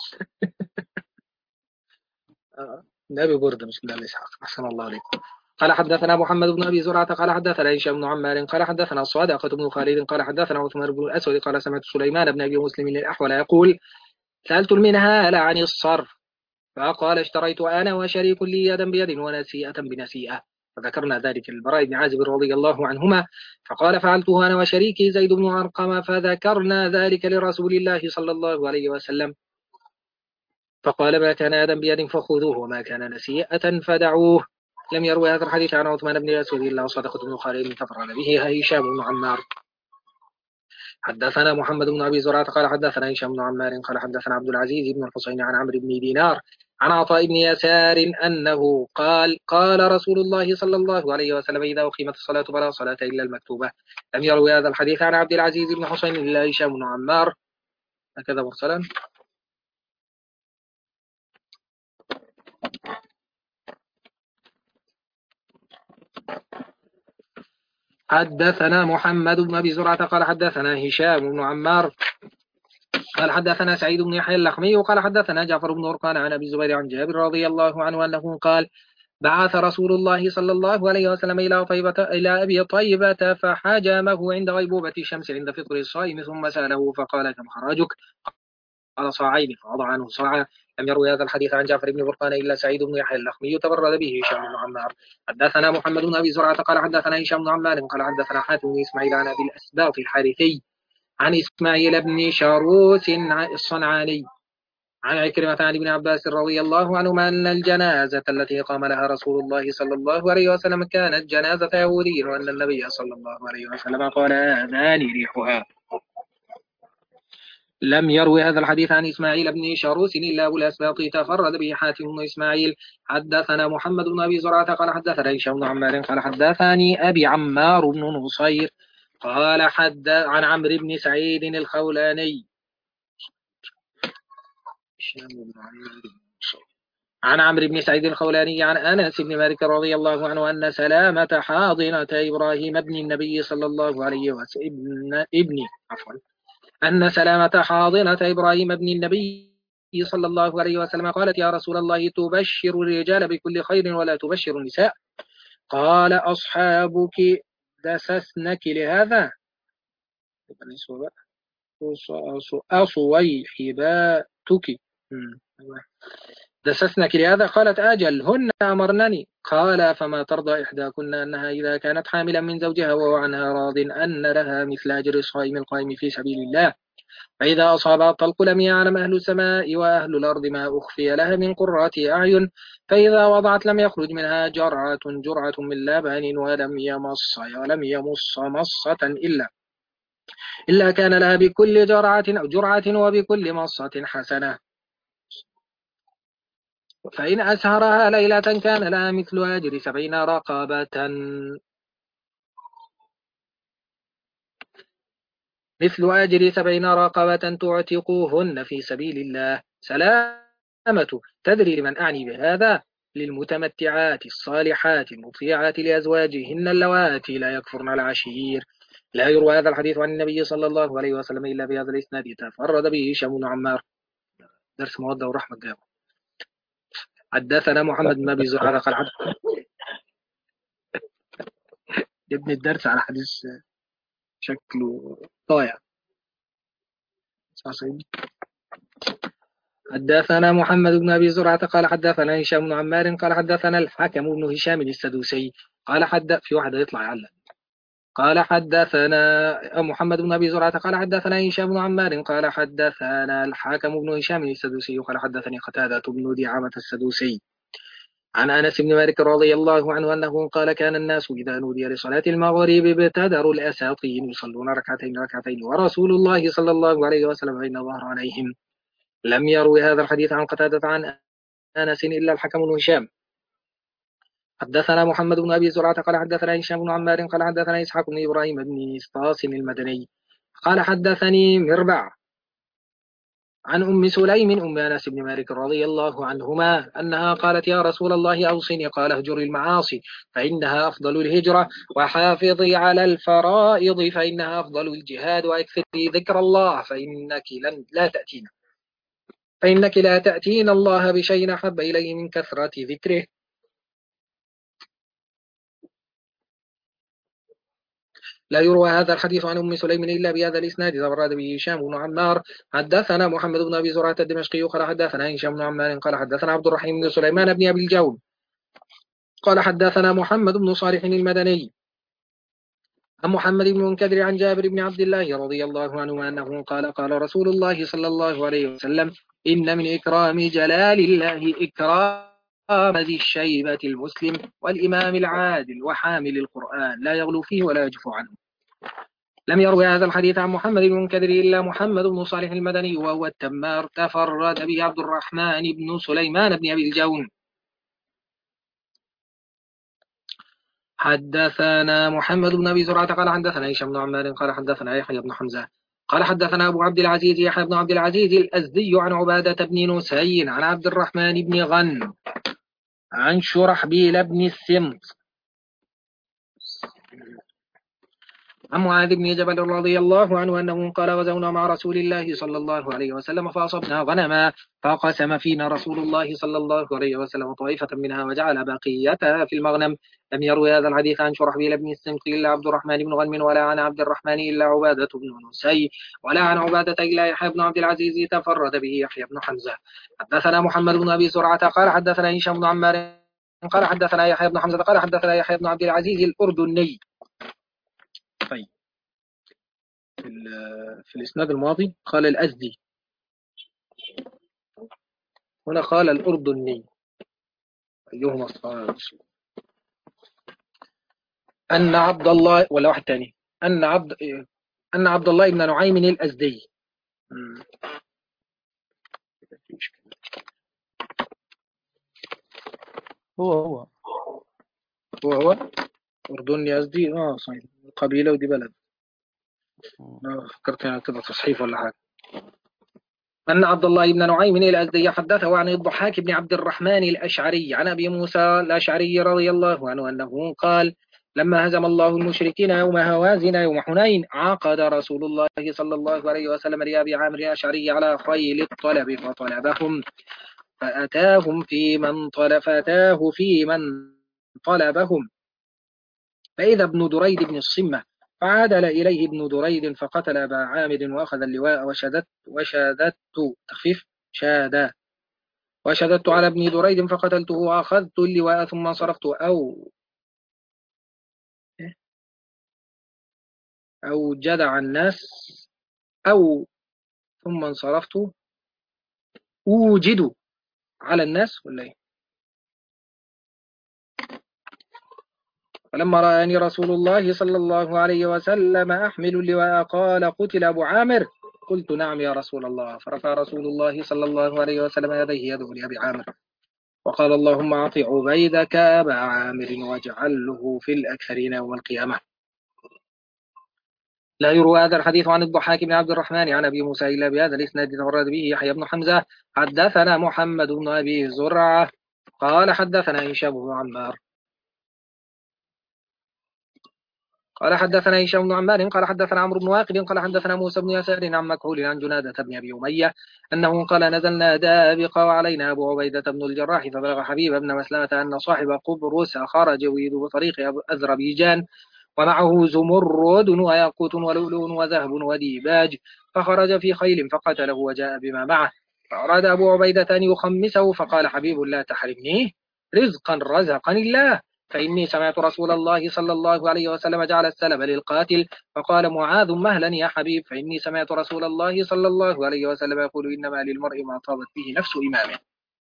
آه. أبي بردة مش من أبي إسحاق. أحسن الله عليكم. قال حدثنا محمد بن أبي زرعة قال حدثنا هشام بن عمار قال حدثنا الصادقة بن خالد قال حدثنا عثمان بن الأسود قال سمعت سليمان بن أبي مسلم الأحول يقول سألت المنهال عن الصرف فقال اشتريت أنا وشريك لي يدا بيد ونسيئة بنسيئة فذكرنا ذلك للبراء بن عازب رضي الله عنهما فقال فعلته أنا وشريكي زيد بن أرقم فذكرنا ذلك لرسول الله صلى الله عليه وسلم فقال ما كان يدا بيد فخذوه وما كان نسيئة فدعوه. لم يروي هذا الحديث عن عثمان بن الأسود إلا صدقة بن خالد تفرد به هشام بن عمار. حدثنا محمد بن أبي زرعة قال حدثنا هشام بن عمار قال حدثنا عبد العزيز بن الحسين عن عمرو بن دينار عن عطاء بن يسار أنه قال قال رسول الله صلى الله عليه وسلم إذا أقيمت الصلاة فلا صلاة إلا المكتوبة. لم يروي هذا الحديث عن عبد العزيز بن حسين إلا هشام بن عمار هكذا مرسلا. حدثنا محمد بن أبي زرعة قال حدثنا هشام بن عمار قال حدثنا سعيد بن يحيى اللخمي وقال حدثنا جعفر بن أرقان عن أبي الزبير عن جابر رضي الله عنه أنه قال بعث رسول الله صلى الله عليه وسلم إلى طيبة إلى أبي طيبة فحجمه عند غيبوبة الشمس عند فطر الصائم ثم سأله فقال كم خراجك؟ قال صاعين فوضع عنه صاعا. لم يروي هذا الحديث عن جعفر بن برقان إلا سعيد بن يحيى اللخمي تبرد به هشام بن عمار. حدثنا محمد بن أبي زرعة قال حدثنا هشام بن عمار قال حدثنا حاتم بن إسماعيل عن أبي الأسباط الحارثي عن إسماعيل بن شاروس الصنعاني عن عكرمة عن ابن عباس رضي الله عنهما أن الجنازة التي قام لها رسول الله صلى الله عليه وسلم كانت جنازة يهودي وأن النبي صلى الله عليه وسلم قال آذاني ريحها. لم يروي هذا الحديث عن إسماعيل بن شاروس إلا أبو الأسباط تفرد به حاتم بن إسماعيل. حدثنا محمد بن أبي زرعة قال حدثنا هشام بن عمار قال حدثني أبي عمار بن نصير قال حد عن عمرو بن سعيد الخولاني عن عمرو بن سعيد الخولاني عن أنس بن مالك رضي الله عنه أن سلامة حاضنة إبراهيم ابن النبي صلى الله عليه وسلم ابن عفوا أن سلامة حاضنة إبراهيم ابن النبي صلى الله عليه وسلم قالت يا رسول الله تبشر الرجال بكل خير ولا تبشر النساء؟ قال أصحابك دسسنك لهذا أصويحباتك دسسنك لهذا؟ قالت أجل هن أمرنني. قال فما ترضى إحداكن أنها إذا كانت حاملا من زوجها وهو عنها راض أن لها مثل أجر الصائم القائم في سبيل الله فإذا أصابها الطلق لم يعلم أهل السماء وأهل الأرض ما أخفي لها من قرات أعين فإذا وضعت لم يخرج منها جرعة جرعة من لبن ولم يمص ولم يمص مصة إلا إلا كان لها بكل جرعة أو جرعة وبكل مصة حسنة فإن أسهرها ليلة كان لها مثل أجر سبعين رقبة مثل أجر سبعين رقبة تعتقوهن في سبيل الله. سلامة تدري لمن أعني بهذا؟ للمتمتعات الصالحات المطيعات لأزواجهن اللواتي لا يكفرن العشير. لا يروى هذا الحديث عن النبي صلى الله عليه وسلم إلا بهذا الإسناد تفرد به هشام بن عمار. درس مودة ورحمة جابر. حدثنا محمد بن أبي زرعة قال حدثنا ابن الدرس على حديث شكله ضايع. حدثنا محمد بن أبي زرعة قال حدثنا هشام بن عمار قال حدثنا الحكم بن هشام السدوسي قال حد في واحد يطلع يعلم. قال حدثنا محمد بن أبي زرعة قال حدثنا هشام بن عمار قال حدثنا الحكم بن هشام السدوسي قال حدثني قتادة بن دعامة السدوسي عن أنس بن مالك رضي الله عنه أنه قال كان الناس إذا نودي لصلاة المغرب ابتدروا الأساطين يصلون ركعتين ركعتين ورسول الله صلى الله عليه وسلم بين ظهر عليهم. لم يروي هذا الحديث عن قتادة عن أنس إلا الحكم بن هشام. حدثنا محمد بن أبي زرعة قال حدثنا هشام بن عمار قال حدثنا إسحاق بن إبراهيم بن إسطاس المدني قال حدثني مربع عن أم سليم أم أنس بن مالك رضي الله عنهما أنها قالت يا رسول الله أوصني قال اهجري المعاصي فإنها أفضل الهجرة وحافظي على الفرائض فإنها أفضل الجهاد وأكثري ذكر الله فإنك لن لا تأتين فإنك لا تأتين الله بشيء أحب إليه من كثرة ذكره. لا يروى هذا الحديث عن أم سليم إلا بهذا الإسناد تفرد به هشام بن عمار. حدثنا محمد بن أبي زرعة الدمشقي قال حدثنا هشام بن عمار قال حدثنا عبد الرحيم بن سليمان بن أبي الجون قال حدثنا محمد بن صالح المدني عن محمد بن منكدر عن جابر بن عبد الله رضي الله عنه أنه قال قال رسول الله صلى الله عليه وسلم إن من إكرام جلال الله إكرام ذي الشيبة المسلم والإمام العادل وحامل القرآن لا يغلو فيه ولا يجف عنه. لم يروي هذا الحديث عن محمد بن منكدر إلا محمد بن صالح المدني وهو التمار تفرد به عبد الرحمن بن سليمان بن أبي الجون. حدثنا محمد بن أبي زرعة قال حدثنا هشام بن عمار قال حدثنا يحيى بن حمزة قال حدثنا أبو عبد العزيز يحيى بن عبد العزيز الأزدي عن عبادة بن نسي عن عبد الرحمن بن غن عن شرحبيل بن السمط عن معاذ بن جبل رضي الله عنه أنه قال غزونا مع رسول الله صلى الله عليه وسلم فأصبنا غنما فقسم فينا رسول الله صلى الله عليه وسلم طائفة منها وجعل بقيتها في المغنم. لم يروي هذا الحديث عن شرحبيل بن السمط إلا عبد الرحمن بن غنم ولا عن عبد الرحمن إلا عبادة بن نسي ولا عن عبادة إلا يحيى بن عبد العزيز تفرد به يحيى بن حمزة. حدثنا محمد بن أبي زرعة قال حدثنا هشام بن عمار قال حدثنا يحيى بن حمزة قال حدثنا يحيى بن عبد العزيز الأردني. طيب في, في الإسناد الماضي قال الأزدي هنا قال الأردني أيهما الصحيح؟ أن عبد الله ولا واحد تاني أن عبد أن عبد الله بن نعيم الأزدي هو هو هو هو أردني أزدي آه صحيح قبيلة ودي بلد آه فكرت يعني كده تصحيف ولا حاجة. أن عبد الله بن نعيم الأزدي حدثه عن الضحاك بن عبد الرحمن الأشعري عن أبي موسى الأشعري رضي الله عنه أنه قال لما هزم الله المشركين يوم هوازن يوم حنين عقد رسول الله صلى الله عليه وسلم لأبي عامر الأشعري على خيل الطلب فطلبهم فأتاهم في من طلب فأتاه في من طلبهم فإذا ابن دريد بن الصمة فعادل إليه ابن دريد فقتل أبا عامر وأخذ اللواء وشددت وشددت تخفيف شاد وشددت على ابن دريد فقتلته وأخذت اللواء ثم صرفت أو أو جدع الناس أو ثم انصرفت أوجد على الناس ولا إيه؟ فلما رآني رسول الله صلى الله عليه وسلم أحمل اللواء قال قتل أبو عامر قلت نعم يا رسول الله فرفع رسول الله صلى الله عليه وسلم يديه يدعو لأبي عامر وقال اللهم أعط عبيدك أبا عامر واجعله في الأكثرين يوم القيامة. لا يروى هذا الحديث عن الضحاك بن عبد الرحمن عن أبي موسى إلا بهذا الإسناد تفرد به يحيى بن حمزة. حدثنا محمد بن أبي زرعة قال حدثنا هشام بن عمار قال حدثنا هشام بن عمار قال حدثنا عمرو بن واقد قال حدثنا موسى بن يسار عن مكحول عن جنادة بن أبي أمية أنه قال نزلنا دابق وعلينا أبو عبيدة بن الجراح فبلغ حبيب بن مسلمة أن صاحب قبرص خرج يريد بطريق أذربيجان ومعه زمرد وياقوت ولؤلؤ وذهب وديباج فخرج في خيل فقتله وجاء بما معه فأراد أبو عبيدة أن يخمسه فقال حبيب لا تحرمنيه رزقا رزقني الله فإني سمعت رسول الله صلى الله عليه وسلم جعل السلب للقاتل فقال معاذ مهلا يا حبيب فإني سمعت رسول الله صلى الله عليه وسلم يقول إنما للمرء ما طابت به نفس إمامه.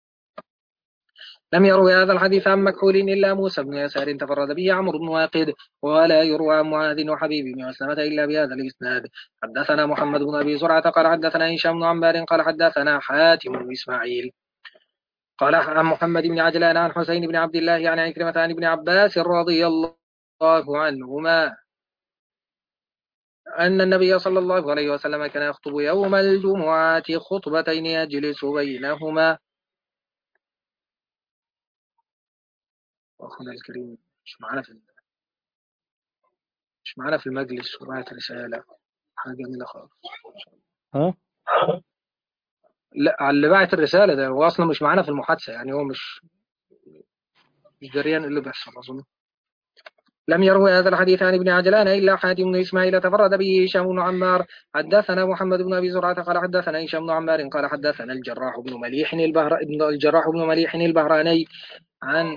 لم يروي هذا الحديث عن مكحول إلا موسى بن يسار تفرد به عمرو بن واقد ولا يروى عن معاذ وحبيب بن مسلمة إلا بهذا الإسناد. حدثنا محمد بن أبي زرعة قال حدثنا هشام بن عمار قال حدثنا حاتم بن إسماعيل قال عن محمد بن عجلان عن حسين بن عبد الله عن عكرمة عن ابن عباس رضي الله عنهما أن النبي صلى الله عليه وسلم كان يخطب يوم الجمعة خطبتين يجلس بينهما. أخونا الكريم مش معنا في مش معنا في المجلس وبعت رسالة حاجة جميلة خالص. ها؟ لا على اللي بعت الرسالة ده هو أصلا مش معنا في المحادثة يعني هو مش مش دريان اللي بيحصل أظن. لم يروي هذا الحديث عن ابن عجلان إلا حاتم بن إسماعيل تفرد به هشام بن عمار. حدثنا محمد بن أبي زرعة قال حدثنا هشام بن عمار قال حدثنا الجراح بن مليح البهر الجراح بن مليح البهراني عن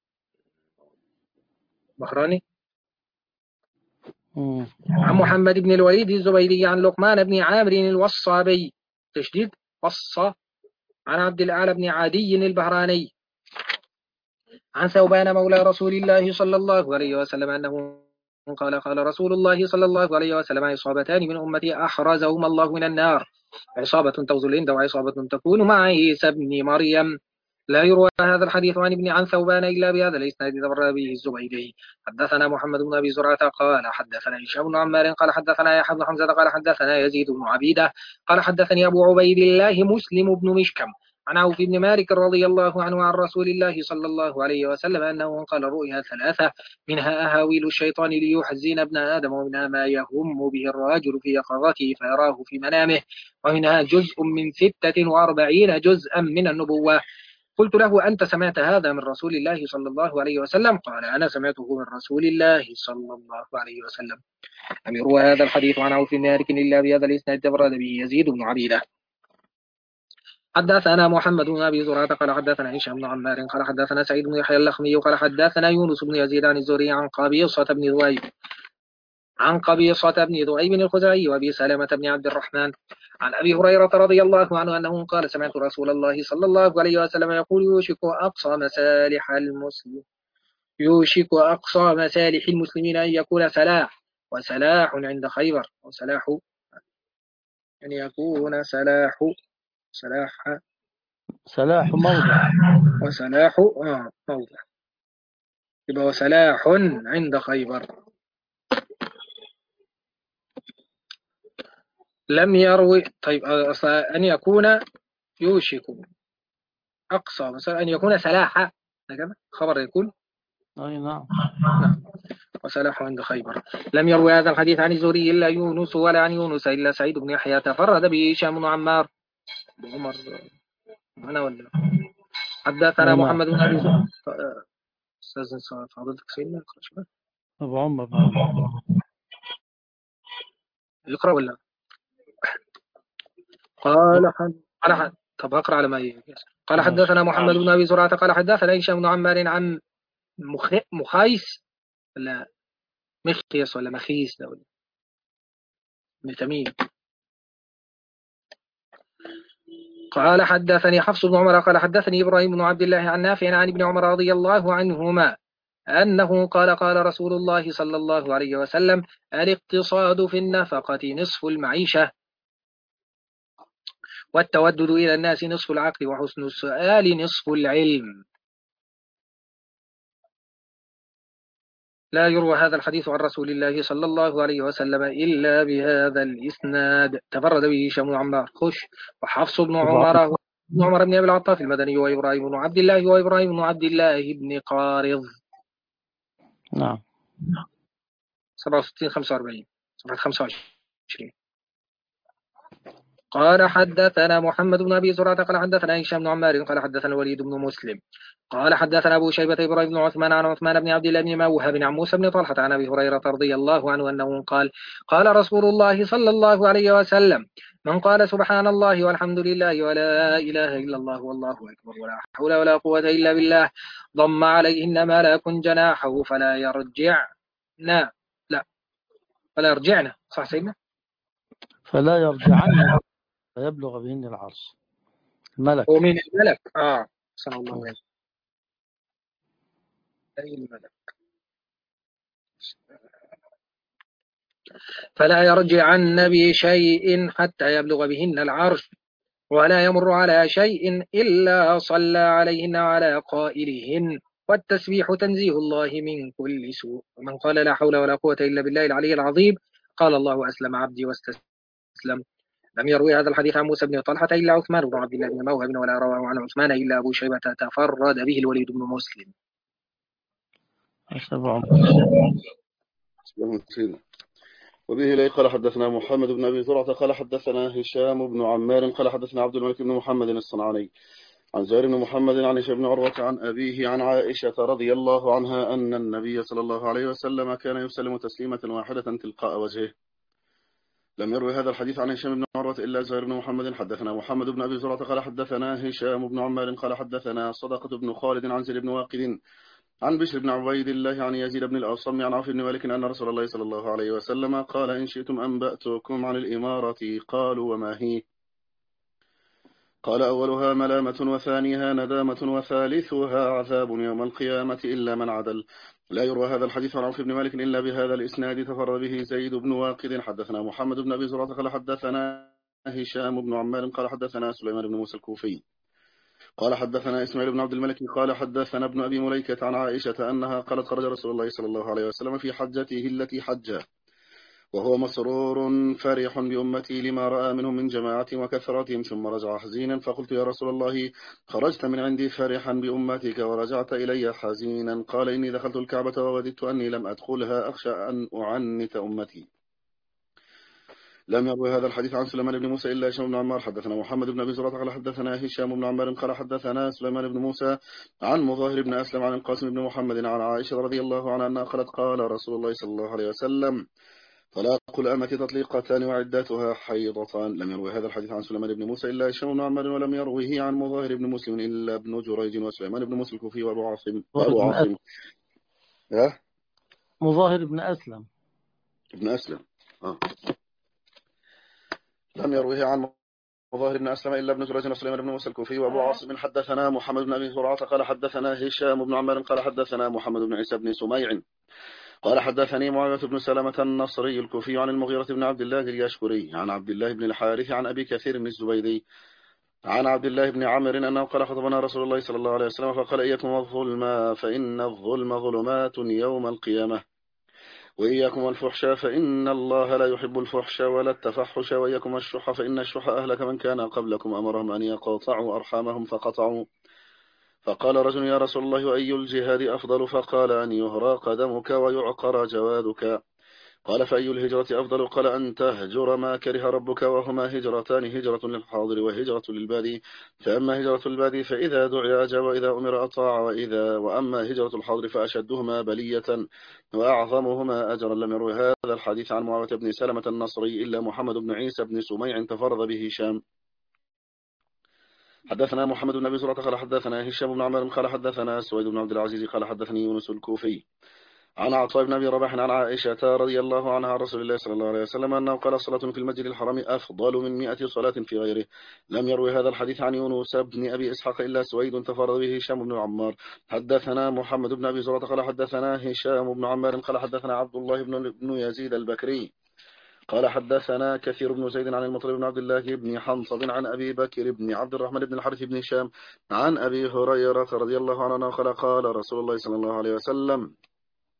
بهراني عن محمد بن الوليد الزبيدي عن لقمان بن عامر الوصابي تشديد وصى عن عبد الأعلى بن عدي البهراني عن ثوبان مولى رسول الله صلى الله عليه وسلم أنه قال قال رسول الله صلى الله عليه وسلم عصابتان من أمتي أحرزهما الله من النار عصابة تغزو الهند وعصابة تكون مع عيسى بن مريم. لا يروى هذا الحديث عن ابن عن ثوبان إلا بهذا الإسناد تفرد به الزبيدي. حدثنا محمد بن أبي زرعة قال حدثنا هشام بن عمار قال حدثنا يحيى بن حمزة قال حدثنا يزيد بن عبيدة قال حدثني أبو عبيد الله مسلم بن مشكم عن عوف بن مالك رضي الله عنه عن رسول الله صلى الله عليه وسلم أنه قال رؤيا ثلاثة منها أهاويل الشيطان ليحزن ابن آدم ومنها ما يهم به الرجل في يقظته فيراه في منامه ومنها جزء من ستة وأربعين جزءا من النبوة. قلت له أنت سمعت هذا من رسول الله صلى الله عليه وسلم؟ قال أنا سمعته من رسول الله صلى الله عليه وسلم. لم يروى هذا الحديث عن عوف بن مالك إلا بهذا الإسناد تفرد به يزيد بن عبيدة. حدثنا محمد بن أبي زرعة قال حدثنا هشام بن عمار قال حدثنا سعيد بن يحيى اللخمي قال حدثنا يونس بن يزيد عن الزهري عن قبيصة بن ذؤيب عن قبيصة بن ذؤيب الخزاعي وأبي سلمة بن عبد الرحمن عن أبي هريرة رضي الله عنه أنه قال سمعت رسول الله صلى الله عليه وسلم يقول يوشك أقصى مسالح المسلم يوشك أقصى مسالح المسلمين أن يكون سلاح وسلاح عند خيبر وسلاح أن يكون سلاح سلاح سلاح موضع وسلاح آه موضع يبقى وسلاح عند خيبر. لم يروي طيب أن يكون يوشك أقصى مثلا أن يكون سلاحا خبر يكون أي نعم نعم وسلاح عند خيبر. لم يروي هذا الحديث عن الزهري إلا يونس ولا عن يونس إلا سعيد بن يحيى تفرد به هشام بن عمار عمر أنا ولا حدثنا محمد بن أبي أستاذ فضلتك سيدنا أبو عمر يقرأ ولا قال حد قال حد طب أقرأ على ما يجي. قال حدثنا محمد بن أبي زرعة قال حدثنا هشام بن عمار عن مخ... مخايس ولا مخيس ولا مخيس ده ولا من تميم قال حدثني حفص بن عمر قال حدثني إبراهيم بن عبد الله عن نافع عن ابن عمر رضي الله عنهما أنه قال قال رسول الله صلى الله عليه وسلم الاقتصاد في النفقة نصف المعيشة والتودد إلى الناس نصف العقل وحسن السؤال نصف العلم. لا يروى هذا الحديث عن رسول الله صلى الله عليه وسلم إلا بهذا الإسناد تفرد به هشام بن عمار خش وحفص بن عمر بن عمر بن أبي العطاف المدني وإبراهيم بن عبد الله وإبراهيم بن عبد الله بن قارض. نعم سبعة وستين خمسة وأربعين صفحة خمسة وعشرين. قال حدثنا محمد بن أبي زرعة قال حدثنا هشام بن عمار قال حدثنا الوليد بن مسلم قال حدثنا أبو شيبة إبراهيم بن عثمان عن عثمان بن عبد الله بن موهب عن موسى بن طلحة عن أبي هريرة رضي الله عنه أنه قال قال رسول الله صلى الله عليه وسلم من قال سبحان الله والحمد لله ولا إله إلا الله والله أكبر ولا حول ولا قوة إلا بالله ضم عليهن ملك جناحه فلا يرجعن لا فلا يرجعن صح سيدنا فلا يرجعن فيبلغ بهن العرش الملك. ومن الملك آه صلى الله عليه وسلم أي الملك فلا يرجعن بشيء حتى يبلغ بهن العرش ولا يمر على شيء إلا صلى عليهن وعلى قائلهن والتسبيح تنزيه الله من كل سوء ومن قال لا حول ولا قوة إلا بالله العلي العظيم قال الله أسلم عبدي واستسلم. لم يروي هذا الحديث عن موسى بن طلحة إلا عثمان بن عبد الله بن موهب ولا رواه عن عثمان إلا أبو شيبة تفرد به الوليد بن مسلم. وبه إليه قال حدثنا محمد بن أبي زرعة قال حدثنا هشام بن عمار قال حدثنا عبد الملك بن محمد الصنعاني عن زهير بن محمد عن هشام بن عروة عن أبيه عن عائشة رضي الله عنها أن النبي صلى الله عليه وسلم كان يسلم تسليمة واحدة تلقاء وجهه. لم يروي هذا الحديث عن هشام بن عروة إلا زهير بن محمد. حدثنا محمد بن أبي زرعة قال حدثنا هشام بن عمار قال حدثنا صدقة بن خالد عن زيد بن واقد عن بشر بن عبيد الله عن يزيد بن الأصم عن عوف بن مالك أن رسول الله صلى الله عليه وسلم قال إن شئتم أنبأتكم عن الإمارة قالوا وما هي؟ قال أولها ملامة وثانيها ندامة وثالثها عذاب يوم القيامة إلا من عدل. لا يروى هذا الحديث عن عوف بن مالك إلا بهذا الإسناد تفرد به زيد بن واقد. حدثنا محمد بن أبي زرعة قال حدثنا هشام بن عمار قال حدثنا سليمان بن موسى الكوفي قال حدثنا إسماعيل بن عبد الملك قال حدثنا ابن أبي مليكة عن عائشة أنها قالت خرج رسول الله صلى الله عليه وسلم في حجته التي حجها وهو مسرور فرح بأمتي لما رأى منهم من جماعة وكثرتهم ثم رجع حزينا فقلت يا رسول الله خرجت من عندي فرحا بأمتك ورجعت إلي حزينا قال إني دخلت الكعبة ووددت أني لم أدخلها أخشى أن أعنت أمتي. لم يروي هذا الحديث عن سليمان بن موسى إلا هشام بن عمار. حدثنا محمد بن أبي زرعة قال حدثنا هشام بن عمار قال حدثنا سليمان بن موسى عن مظاهر بن أسلم عن القاسم بن محمد عن عائشة رضي الله عنها أنها قالت قال رسول الله صلى الله عليه وسلم طلاق الأمة تطليقتان وعدتها حيضتان. لم يروي هذا الحديث عن سليمان بن موسى إلا هشام بن عمار ولم يرويه عن مظاهر بن مسلم إلا ابن جريج وسليمان بن موسى الكوفي وأبو عاصم وأبو عاصم ها مظاهر بن أسلم ابن أسلم آه. لم يرويه عن مظاهر بن أسلم إلا ابن جريج وسليمان بن موسى الكوفي وأبو عاصم. حدثنا محمد بن أبي زرعة قال حدثنا هشام بن عمار قال حدثنا محمد بن عيسى بن سميع قال حدثني معاوية بن سلمة النصري الكوفي عن المغيرة بن عبد الله اليشكري عن عبد الله بن الحارث عن أبي كثير بن الزبيدي عن عبد الله بن عمرو أنه قال خطبنا رسول الله صلى الله عليه وسلم فقال إياكم الظلم فإن الظلم ظلمات يوم القيامة وإياكم الفحش فإن الله لا يحب الفحش ولا التفحش وإياكم الشح فإن الشح أهلك من كان قبلكم أمرهم أن يقاطعوا أرحامهم فقطعوا. فقال رجل يا رسول الله وأي الجهاد أفضل؟ فقال أن يهراق دمك ويعقر جوادك. قال فأي الهجرة أفضل؟ قال أن تهجر ما كره ربك وهما هجرتان هجرة للحاضر وهجرة للبادي فأما هجرة البادي فإذا دعي أجاب وإذا أمر أطاع وإذا وأما هجرة الحاضر فأشدهما بلية وأعظمهما أجرا. لم يروي هذا الحديث عن معاوية بن سلمة النصري إلا محمد بن عيسى بن سميع تفرد به هشام. حدثنا محمد بن أبي زرعة قال حدثنا هشام بن عمار قال حدثنا سويد بن عبد العزيز قال حدثني يونس الكوفي عن عطاء بن أبي رباح عن عائشة رضي الله عنها عن رسول الله صلى الله عليه وسلم أنه قال صلاة في المسجد الحرام أفضل من مئة صلاة في غيره. لم يروي هذا الحديث عن يونس بن أبي إسحاق إلا سويد تفرد به هشام بن عمار. حدثنا محمد بن أبي زرعة قال حدثنا هشام بن عمار قال حدثنا عبد الله بن يزيد البكري قال حدثنا كثير بن زيد عن المطلب بن عبد الله بن حنصب عن أبي بكر بن عبد الرحمن بن الحارث بن هشام عن أبي هريرة رضي الله عنه قال قال رسول الله صلى الله عليه وسلم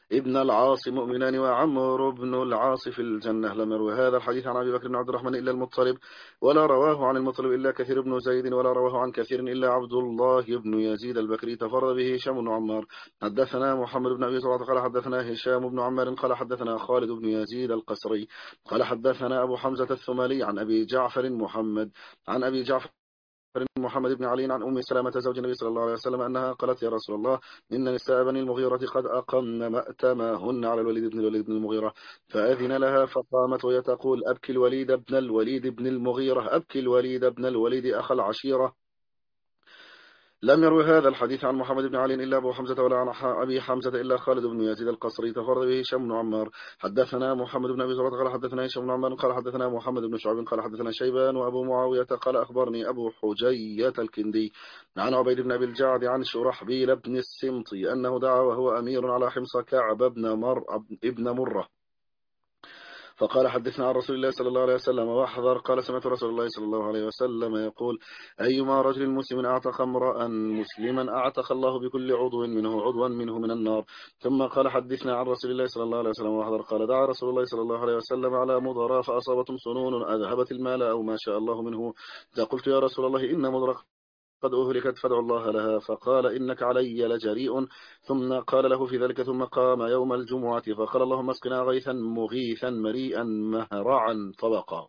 ابن العاص مؤمنان وعمرو بن العاص في الجنة. لم يروي هذا الحديث عن أبي بكر بن عبد الرحمن إلا المطلب، ولا رواه عن المطلب إلا كثير بن زيد، ولا رواه عن كثير إلا عبد الله بن يزيد البكري. تفرد به هشام بن عمار. حدثنا محمد بن أبي زرعة قال حدثنا هشام بن عمار قال حدثنا خالد بن يزيد القسري قال حدثنا أبو حمزة الثمالي عن أبي جعفر محمد عن أبي جعفر محمد بن علي عن أم سلمة زوج النبي صلى الله عليه وسلم أنها قالت: يا رسول الله، إن نساء بني المغيرة قد أقمن مأتمهن على الوليد بن الوليد بن المغيرة، فأذن لها فقامت وهي تقول: أبكي الوليد بن الوليد بن المغيرة، أبكي الوليد بن الوليد أخا العشيرة. لم يروي هذا الحديث عن محمد بن علي إلا أبو حمزة، ولا عن أبي حمزة إلا خالد بن يزيد القصري. تفرد به هشام بن عمار. حدثنا محمد بن أبي زرعة قال حدثنا هشام بن عمار قال حدثنا محمد بن شعيب قال حدثنا شيبان وأبو معاوية قال أخبرني أبو حجية الكندي عن عبيد بن أبي الجعد عن شرحبيل بن السمطي أنه دعا وهو أمير على حمص كعب بن مر ابن مرة، فقال: حدثنا عن رسول الله صلى الله عليه وسلم واحذر. قال: سمعت رسول الله صلى الله عليه وسلم يقول: أيما رجل مسلم أعتق امرأ مسلما أعتق الله بكل عضو منه عضوا منه من النار. ثم قال: حدثنا عن رسول الله صلى الله عليه وسلم واحذر. قال: دعا رسول الله صلى الله عليه وسلم على مضر فأصابتهم سنون أذهبت المال أو ما شاء الله منه. فقلت: يا رسول الله، إن مضر قد أهلكت فادعوا الله لها. فقال: إنك علي لجريء. ثم قال له في ذلك: ثم قام يوم الجمعة فقال: اللهم اسقنا غيثا مغيثا مريئا مهرعا طبقا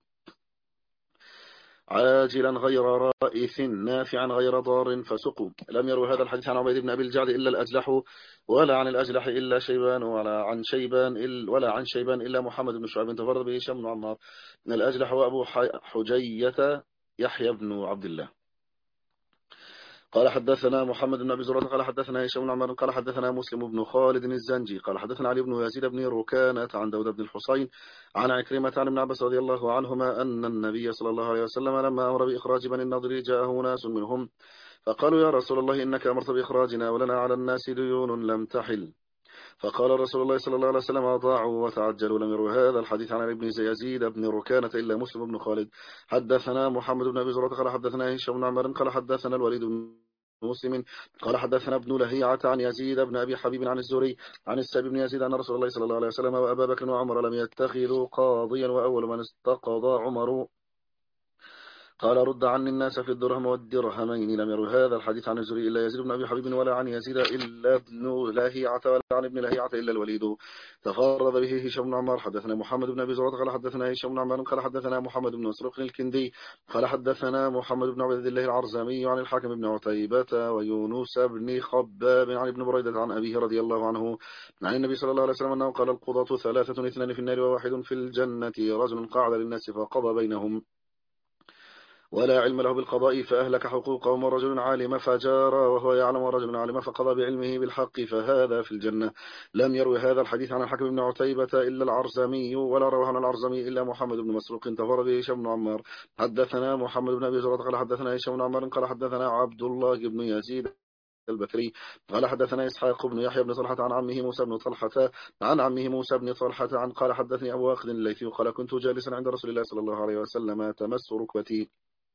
عاجلا غير رائث نافعا غير ضار فسقوا. لم يروي هذا الحديث عن عبيد بن أبي الجعد إلا الأجلح، ولا عن الأجلح إلا شيبان، ولا عن شيبان إلا ولا عن شيبان إلا محمد بن شعيب. تفرد به هشام بن عمار. من الأجلح وأبو حجية يحيى بن عبد الله. قال: حدثنا محمد بن أبي زرعة قال حدثنا هشام بن عمار قال حدثنا مسلم بن خالد الزنجي قال حدثنا علي بن يزيد بن ركانة عن داود بن الحصين عن عكرمة عن ابن عباس رضي الله عنهما أن النبي صلى الله عليه وسلم لما أمر بإخراج بني النضر جاءه ناس منهم فقالوا: يا رسول الله، إنك أمرت بإخراجنا ولنا على الناس ديون لم تحل. فقال رسول الله صلى الله عليه وسلم: أطاعوا وتعجلوا. لم يروي هذا الحديث عن ابن يزيد بن ركانة إلا مسلم بن خالد. حدثنا محمد بن أبي زرعة قال حدثنا هشام بن عمار قال حدثنا الوليد بن مسلم قال حدثنا ابن لهيعة عن يزيد بن أبي حبيب عن الزهري عن السائب بن يزيد أن رسول الله صلى الله عليه وسلم وأبا بكر وعمر لم يتخذوا قاضيا، وأول من استقضى عمر قال: رد عني الناس في الدرهم والدرهمين. لم يروي هذا الحديث عن الزهري إلا يزيد بن أبي حبيب، ولا عن يزيد إلا ابن لهيعة، ولا عن ابن لهيعة إلا الوليد. تفرد به هشام بن عمار. حدثنا محمد بن أبي زرعة قال حدثنا هشام بن عمار قال حدثنا محمد بن مسروق الكندي قال حدثنا محمد بن عبد الله العرزامي عن الحاكم بن عتيبة ويونس بن خباب عن ابن بريدة عن أبيه رضي الله عنه عن النبي صلى الله عليه وسلم أنه قال: القضاة ثلاثة، اثنان في النار وواحد في الجنة، رجل قعد للناس فقضى بينهم ولا علم له بالقضاء فأهلك حقوقهم، ورجل عالم فجار وهو يعلم، ورجل عالم فقضى بعلمه بالحق، فهذا في الجنة. لم يروي هذا الحديث عن الحكم بن عتيبة إلا العرزمي، ولا رواه عن العرزمي إلا محمد بن مسروق. تفرد به هشام بن عمار. حدثنا محمد بن أبي زرعة قال حدثنا هشام بن عمار قال حدثنا عبد الله بن يزيد البكري قال حدثنا إسحاق بن يحيى بن طلحة عن عمه موسى بن طلحة عن عمه موسى بن طلحة عن قال حدثني أبو واقد الليثي قال: كنت جالسا عند رسول الله صلى الله عليه وسلم تمس ركبتي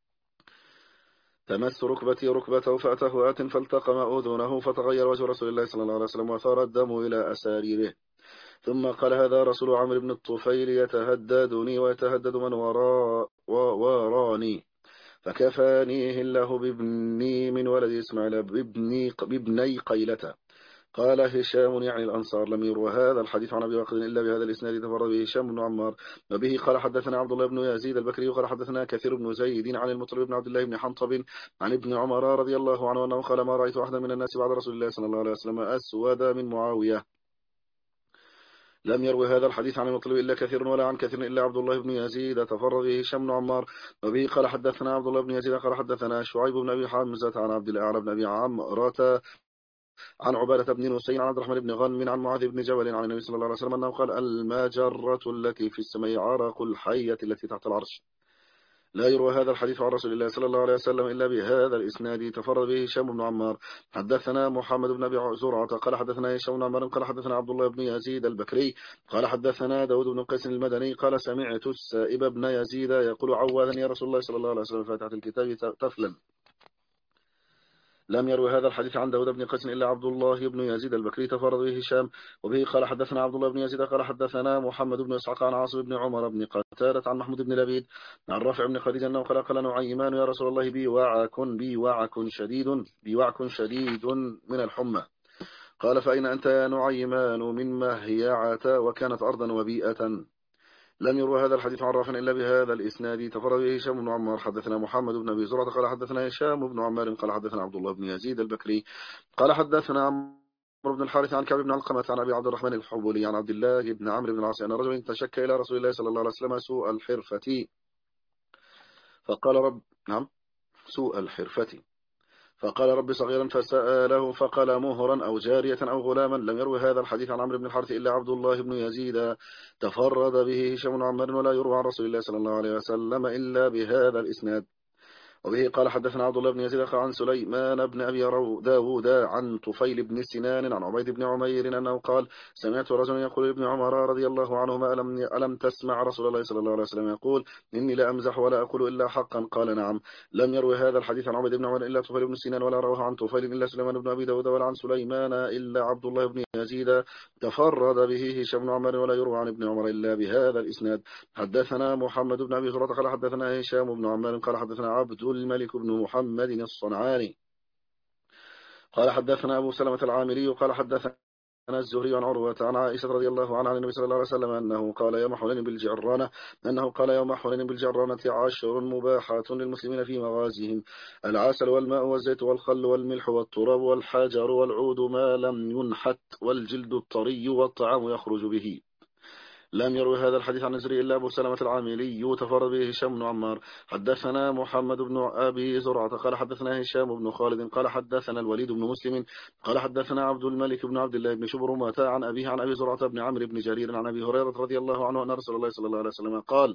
تمس ركبتي ركبته فأتاه آت فالتقم أذنه فتغير وجه رسول الله صلى الله عليه وسلم وثار الدم إلى أساريره، ثم قال: هذا رسول عمرو بن الطفيل يتهددني ويتهدد من وراء وراني، فكفانيه الله بابني من ولد إسماعيل بابني, بابني قيلته. قال هشام يعني الأنصار. لم يروى هذا الحديث عن أبي بكر إلا بهذا الإسناد. تفرد به هشام بن عمار. وبه قال حدثنا عبد الله بن يزيد البكري قال حدثنا كثير بن زيد عن المطلب بن عبد الله بن حنطب عن ابن عمر رضي الله عنه أنه قال: ما رأيت أحدا من الناس بعد رسول الله صلى الله عليه وسلم أسود من معاوية. لم يروي هذا الحديث عن المطلب إلا كثير، ولا عن كثير إلا عبد الله بن يزيد. تفرد به هشام بن عمار. وبه قال حدثنا عبد الله بن يزيد قال حدثنا شعيب بن أبي حمزة عن عبد الأعلى بن أبي عمرة عن عبادة بن نسين عن عبد الرحمن بن غنم عن معاذ بن جبل عن النبي صلى الله عليه وسلم أنه قال: المجرة التي في السماء عرق الحية التي تحت العرش. لا يروى هذا الحديث عن رسول الله صلى الله عليه وسلم إلا بهذا الإسناد. تفرد به هشام بن عمار. حدثنا محمد بن أبي زرعة قال حدثنا هشام بن عمار قال حدثنا عبد الله بن يزيد البكري قال حدثنا داود بن قيس المدني قال: سمعت السائب بن يزيد يقول: عوذني يا رسول الله صلى الله عليه وسلم فاتحة الكتاب تفلا. لم يروي هذا الحديث عن داود بن قيس إلا عبد الله بن يزيد البكري تفرد به هشام. وبه قال حدثنا عبد الله بن يزيد قال حدثنا محمد بن إسحاق عن عاصم بن عمر بن قتادة عن محمود بن لبيد عن رافع بن خديجة أنه قال قال نعيمان يا رسول الله بي وعك بي وعك شديد بي وعك شديد من الحمى. قال فأين أنت يا نعيمان؟ من مهيعة وكانت أرضا وبيئة. لم يروى هذا الحديث عن رافع إلا بهذا الإسناد تفرد به هشام بن عمار. حدثنا محمد بن أبي زرعة قال حدثنا هشام بن عمار قال حدثنا عبد الله بن يزيد البكري قال حدثنا عمرو بن الحارث عن كعب بن علقمة عن أبي عبد الرحمن الحبولي عن عبد الله بن عمرو بن العاص أن رجلا تشكى إلى رسول الله صلى الله عليه وسلم سوء الحرفة فقال رب نعم سوء الحرفة فقال رب صغيرا فسأله فقال مهرا أو جارية أو غلاما. لم يروي هذا الحديث عن عمرو بن الحارث إلا عبد الله بن يزيد تفرد به هشام بن عمار ولا يروى عن رسول الله صلى الله عليه وسلم إلا بهذا الإسناد. وبه قال حدثنا عبد الله بن يزيد عن سليمان بن أبي داود عن طفيل بن سنان عن عبيد بن عمير أنه قال سمعت رجلا يقول لابن عمر رضي الله عنهما ألم, ألم تسمع رسول الله صلى الله عليه وسلم يقول إني لا أمزح ولا أقول إلا حقا؟ قال نعم. لم يروي هذا الحديث عن عبيد بن عمر إلا طفيل بن سنان ولا رواه عن طفيل إلا سليمان بن أبي داود ولا عن سليمان إلا عبد الله بن يزيد تفرد به هشام بن عمر ولا يروى عن ابن عمر إلا بهذا الإسناد. حدثنا محمد بن أبي زرعة قال حدثنا هشام بن عمار قال حدثنا عبد الملك بن محمد الصنعاني قال حدثنا أبو سلمة العامري قال حدثنا الزهري عن عروة عن عائشة رضي الله عنها عن النبي صلى الله عليه وسلم أنه قال يوم حنين بالجعرانة أنه قال يوم حنين بالجعرانة عشر مباحات للمسلمين في مغازيهم العسل والماء والزيت والخل والملح والتراب والحجر والعود ما لم ينحت والجلد الطري والطعام يخرج به. لم يروي هذا الحديث عن الزهري إلا أبو سلمة العاملي تفرد به هشام بن عمار. حدثنا محمد بن أبي زرعة قال حدثنا هشام بن خالد قال حدثنا الوليد بن مسلم قال حدثنا عبد الملك بن عبد الله بن شبرمة عن أبيه عن أبي زرعة بن عمرو بن جرير عن أبي هريرة رضي الله عنه أن رسول الله صلى الله عليه وسلم قال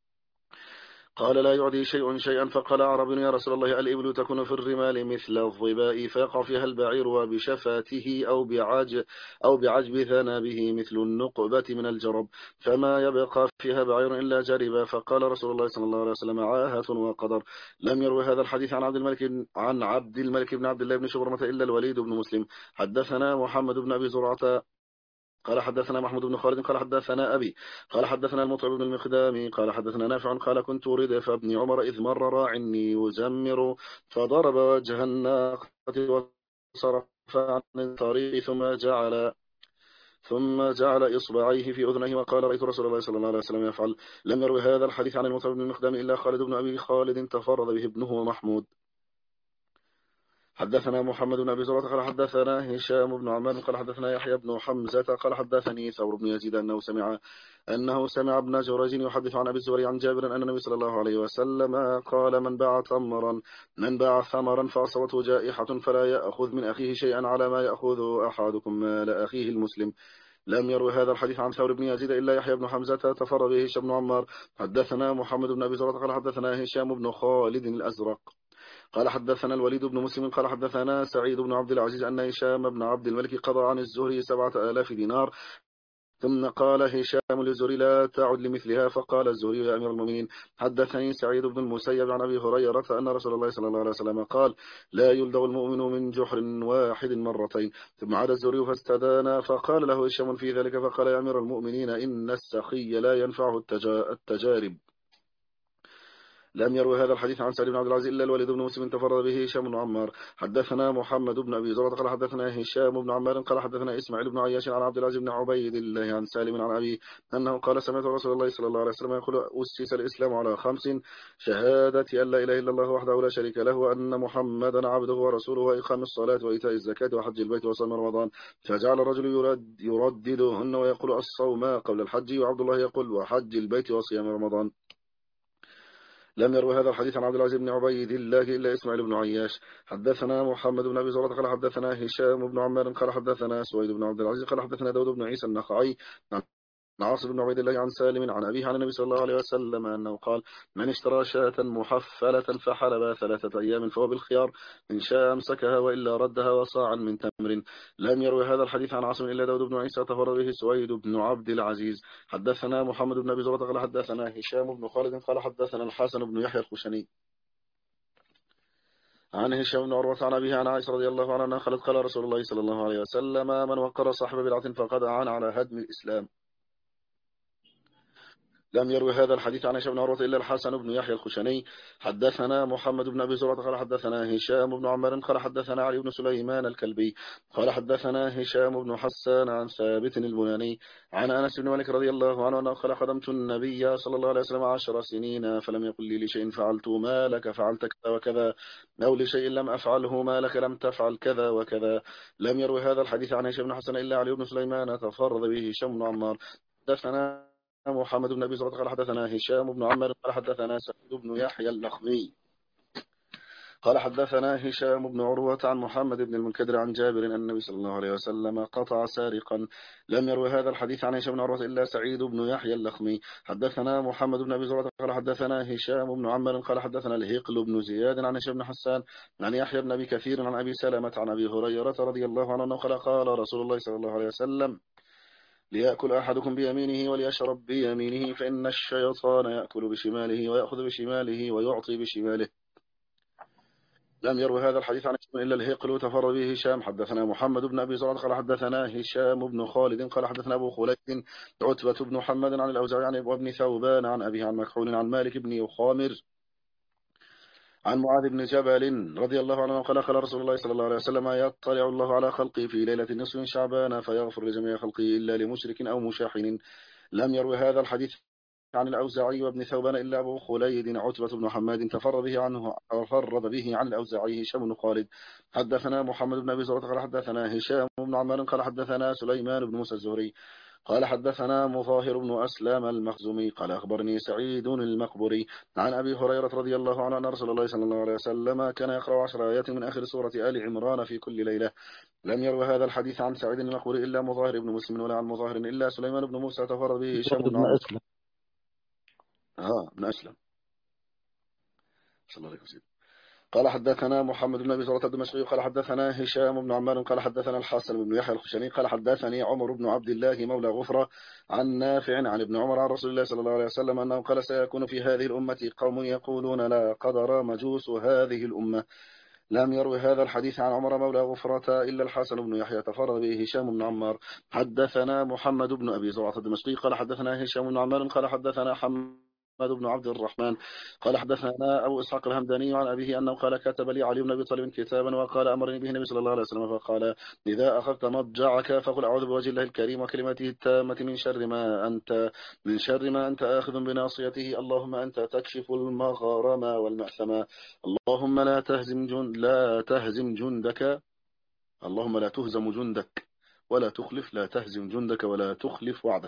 قال لا يعدي شيء شيئا. فقال أعرابي يا رسول الله الإبل تكون في الرمال مثل الظباء فيقع فيها البعير وبشفاته أو بعج أو بعجب ذنابه مثل النقبة من الجرب فما يبقى فيها بعير إلا جربا. فقال رسول الله صلى الله عليه وسلم عاهة وقدر. لم يروي هذا الحديث عن عبد الملك عن عبد الملك بن عبد الله بن شبرمة إلا الوليد بن مسلم. حدثنا محمد بن أبي زرعة قال حدثنا محمود بن خالد قال حدثنا أبي قال حدثنا المطعم بن المقدام قال حدثنا نافع قال كنت ردف ابن عمر إذ مر راعني يزمر فضرب وجه الناقة وصرف عن الطريق ثم جعل ثم جعل إصبعيه في أذنيه وقال رأيت رسول الله صلى الله عليه وسلم يفعل. لم يروي هذا الحديث عن المطعم بن المقدام إلا خالد بن أبي خالد تفرد به ابنه محمود. حدثنا محمد بن أبي زرعة قال حدثنا هشام بن عمار قال حدثنا يحيى بن حمزة قال حدثني ثور بن يزيد أنه سمع أنه سمع ابن جريج يحدث عن أبي الزبري عن جابر أن النبي صلى الله عليه وسلم قال من باع ثمرا من باع ثمرا فأصابته جائحة فلا يأخذ من أخيه شيئا على ما يأخذ أحدكم مال أخيه المسلم. لم يروي هذا الحديث عن ثور بن يزيد إلا يحيى بن حمزة تفرد به هشام بن عمار. حدثنا محمد بن أبي زرعة قال حدثنا هشام بن خالد الأزرق قال حدثنا الوليد بن مسلم قال حدثنا سعيد بن عبد العزيز أن هشام بن عبد الملك قضى عن الزهري سبعة آلاف دينار ثم قال هشام للزهري لا تعد لمثلها. فقال الزهري يا أمير المؤمنين حدثني سعيد بن المسيب عن أبي هريرة أن رسول الله صلى الله عليه وسلم قال لا يلدغ المؤمن من جحر واحد مرتين. ثم عاد الزهري فاستدان فقال له هشام في ذلك فقال يا أمير المؤمنين إن السخي لا ينفعه التجارب. لم يروي هذا الحديث عن سعيد بن عبد العزيز إلا الوليد بن مسلم تفرد به هشام بن عمار. حدثنا محمد بن أبي زرعة قال حدثنا هشام بن عمار قال حدثنا إسماعيل بن عياش عن عبد العزيز بن عبيد الله عن سالم عن أبي أنه قال سمعت رسول الله صلى الله عليه وسلم يقول أسس الإسلام على خمس شهادة أن لا إله إلا الله وحده لا شريك له وأن محمدا عبده ورسوله وإقام الصلاة وإيتاء الزكاة وحج البيت وصوم رمضان. فجعل الرجل يرد يرددهن ويقول الصوم قبل الحج وعبد الله يقول وحج البيت وصيام رمضان. لم يروي هذا الحديث عن عبد العزيز بن عبيد الله إلا إسماعيل بن عياش. حدثنا محمد بن أبي زرعة قال حدثنا هشام بن عمار قال حدثنا سويد بن عبد العزيز قال حدثنا داود بن عيسى النخعي عن عاصم بن عبيد الله عن سالم عن أبيه عن النبي صلى الله عليه وسلم أنه قال من اشترى شاة محفلة فحلب ثلاثة أيام فهو بالخيار إن شاء أمسكها وإلا ردها وصاعا من تمر. لم يروي هذا الحديث عن عاصم إلا داود بن عيسى تفرد به سويد بن عبد العزيز. حدثنا محمد بن أبي زرعة قال حدثنا هشام بن خالد قال حدثنا الحسن بن يحيى الخشني عن هشام بن عروة عن أبيه عن عائشة رضي الله عنها قالت قال رسول الله صلى الله عليه وسلم من وقر صاحب بدعة فقد أعان على هدم الإسلام. لم يروي هذا الحديث عن هشام بن عروة إلا الحسن بن يحيى الخشني. حدثنا محمد بن أبي زرعة قال حدثنا هشام بن عمار قال حدثنا علي بن سليمان الكلبي قال حدثنا هشام بن حسان عن ثابت البناني عن أنس بن مالك رضي الله عنه أنه قال خدمت النبي صلى الله عليه وسلم عشر سنين فلم يقل لي لشيء فعلت ما لك فعلت كذا وكذا أو لشيء لم أفعله ما لك لم تفعل كذا وكذا. لم يروي هذا الحديث عن هشام بن حسان إلا علي بن سليمان تفرد به هشام بن عمار. حدثنا محمد بن أبي زرعة قال حدثنا هشام بن عمار قال حدثنا سعيد بن يحيى اللخمي قال حدثنا هشام بن عروة عن محمد بن المنكدر عن جابر أن النبي صلى الله عليه وسلم قطع سارقا. لم يروي هذا الحديث عن هشام بن عروة إلا سعيد بن يحيى اللخمي. حدثنا محمد بن أبي زرعة قال حدثنا هشام بن عمار قال حدثنا الهقل بن زياد عن هشام بن حسان عن يحيى بن أبي كثير عن أبي سلمة عن أبي هريرة رضي الله عنه قال قال رسول الله صلى الله عليه وسلم ليأكل أحدكم بيمينه وليشرب بيمينه فإن الشيطان يأكل بشماله ويأخذ بشماله ويعطي بشماله. لم يروي هذا الحديث عن هشام إلا الهقل تفرد به هشام. حدثنا محمد بن أبي زرعة قال حدثنا هشام بن خالد قال حدثنا أبو خليد عتبة بن محمد عن الأوزاعي عن ابن ثوبان عن أبيه عن مكحول عن مالك بن يخامر عن معاذ بن جبل رضي الله عنه قال قال رسول الله صلى الله عليه وسلم يطلع الله على خلقه في ليلة نصف من شعبان فيغفر لجميع خلقه إلا لمشرك أو مشاحن. لم يروي هذا الحديث عن الأوزاعي وابن ثوبان إلا أبو خليد عتبة بن حماد تفرد به عنه فرد به عن الأوزاعي هشام بن خالد. حدثنا محمد بن أبي زرعة قال حدثنا هشام بن عمار قال حدثنا سليمان بن موسى الزهري قال حدثنا مظاهر بن أسلم المخزومي قال أخبرني سعيد المقبري عن أبي هريرة رضي الله عنه أن رسول الله صلى الله عليه وسلم كان يقرأ عشر آيات من آخر سورة آل عمران في كل ليلة. لم يروي هذا الحديث عن سعيد المقبري إلا مظاهر بن مسلم ولا عن مظاهر إلا سليمان بن موسى تفرد به هشام بن عمرو. أسلم آه بن أسلم صلى الله عليه وسلم. قال حدثنا محمد بن أبي زرعة الدمشقي قال حدثنا هشام بن عمار قال حدثنا الحسن بن يحيى الخشني قال حدثني عمر بن عبد الله مولى غفرة عن نافع عن ابن عمر عن رسول الله صلى الله عليه وسلم أنه قال سيكون في هذه الأمة قوم يقولون لا قدر مجوس هذه الأمة. لم يروي هذا الحديث عن عمر مولى غفرة إلا الحسن بن يحيى تفرد به هشام بن عمار. حدثنا محمد بن أبي زرعة الدمشقي قال حدثنا هشام بن عمار قال حدثنا حمد محمد بن عبد الرحمن قال حدثنا أبو إسحاق الهمداني عن أبيه أنه قال كتب لي علي بن أبي طالب كتابا وقال أمرني به النبي صلى الله عليه وسلم فقال إذا أخذت مضجعك فقل أعوذ بوجه الله الكريم وكلماته التامة من شر ما أنت من شر ما أنت آخذ بناصيته اللهم أنت تكشف المغارم والمأثم اللهم لا تهزم جند لا تهزم جندك اللهم لا تهزم جندك ولا تخلف لا تهزم جندك ولا تخلف وعدك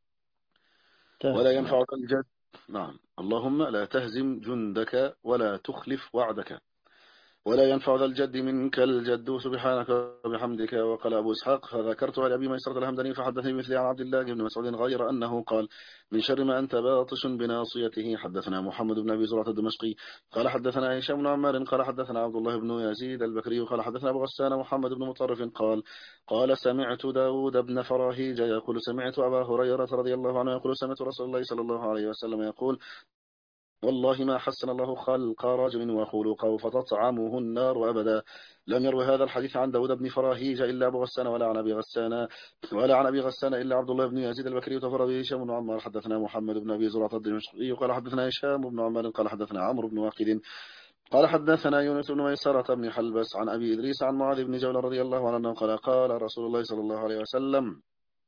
ولا ينفعك الجد. نعم اللهم لا تهزم جندك ولا تخلف وعدك ولا ينفع ذا الجد منك الجد سبحانك وبحمدك. وقال أبو إسحاق فذكرتها لأبي ميسرة الهمداني فحدثني مثلي عن عبد الله بن مسعود غير أنه قال من شر ما أنت باطش بناصيته. حدثنا محمد بن أبي زرعة الدمشقي قال حدثنا هشام بن عمار قال حدثنا عبد الله بن يزيد البكري قال حدثنا أبو غسان محمد بن مطرف قال قال سمعت داود بن فراهيج يقول سمعت أبا هريرة رضي الله عنه يقول سمعت رسول الله صلى الله عليه وسلم يقول والله ما حسن الله خلق رجل وخلقه فتطعمه النار أبدا. لم يروي هذا الحديث عن داود بن فراهيج إلا أبو غسان ولا عن أبي غسان ولا عن أبي غسان إلا عبد الله بن يزيد البكري وتفر به هشام بن عمار. حدثنا محمد بن أبي زرعة الدمشقي قال حدثنا هشام بن عمار قال حدثنا عمرو بن واقد قال حدثنا يونس بن ميسرة بن حلبس عن أبي إدريس عن معاذ بن جبل رضي الله عنه قال قال رسول الله صلى الله عليه وسلم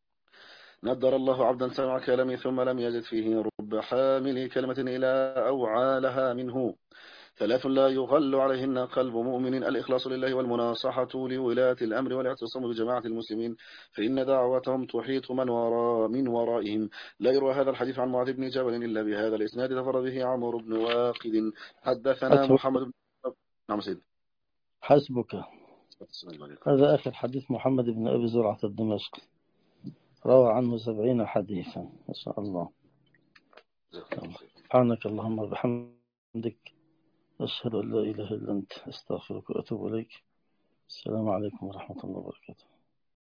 نذر الله عبدا سمع كلامي ثم لم يجد فيه رب حامل كلمة إلى أوعى لها منه ثلاث لا يغل عليهن قلب مؤمن الإخلاص لله والمناصحة لولاة الأمر والاعتصام بجماعة المسلمين فإن دعوتهم تحيط من وراء من ورائهم. لا يروى هذا الحديث عن معاذ بن جبل إلا بهذا الإسناد تفرد به عمرو بن واقد. حدثنا محمد بن نعم سيد حسبك. هذا آخر حديث محمد بن أبي زرعة الدمشقي روى عنه سبعين حديثا ما شاء الله. سبحانك اللهم وبحمدك أشهد أن لا إله إلا أنت أستغفرك وأتوب إليك. السلام عليكم ورحمة الله وبركاته.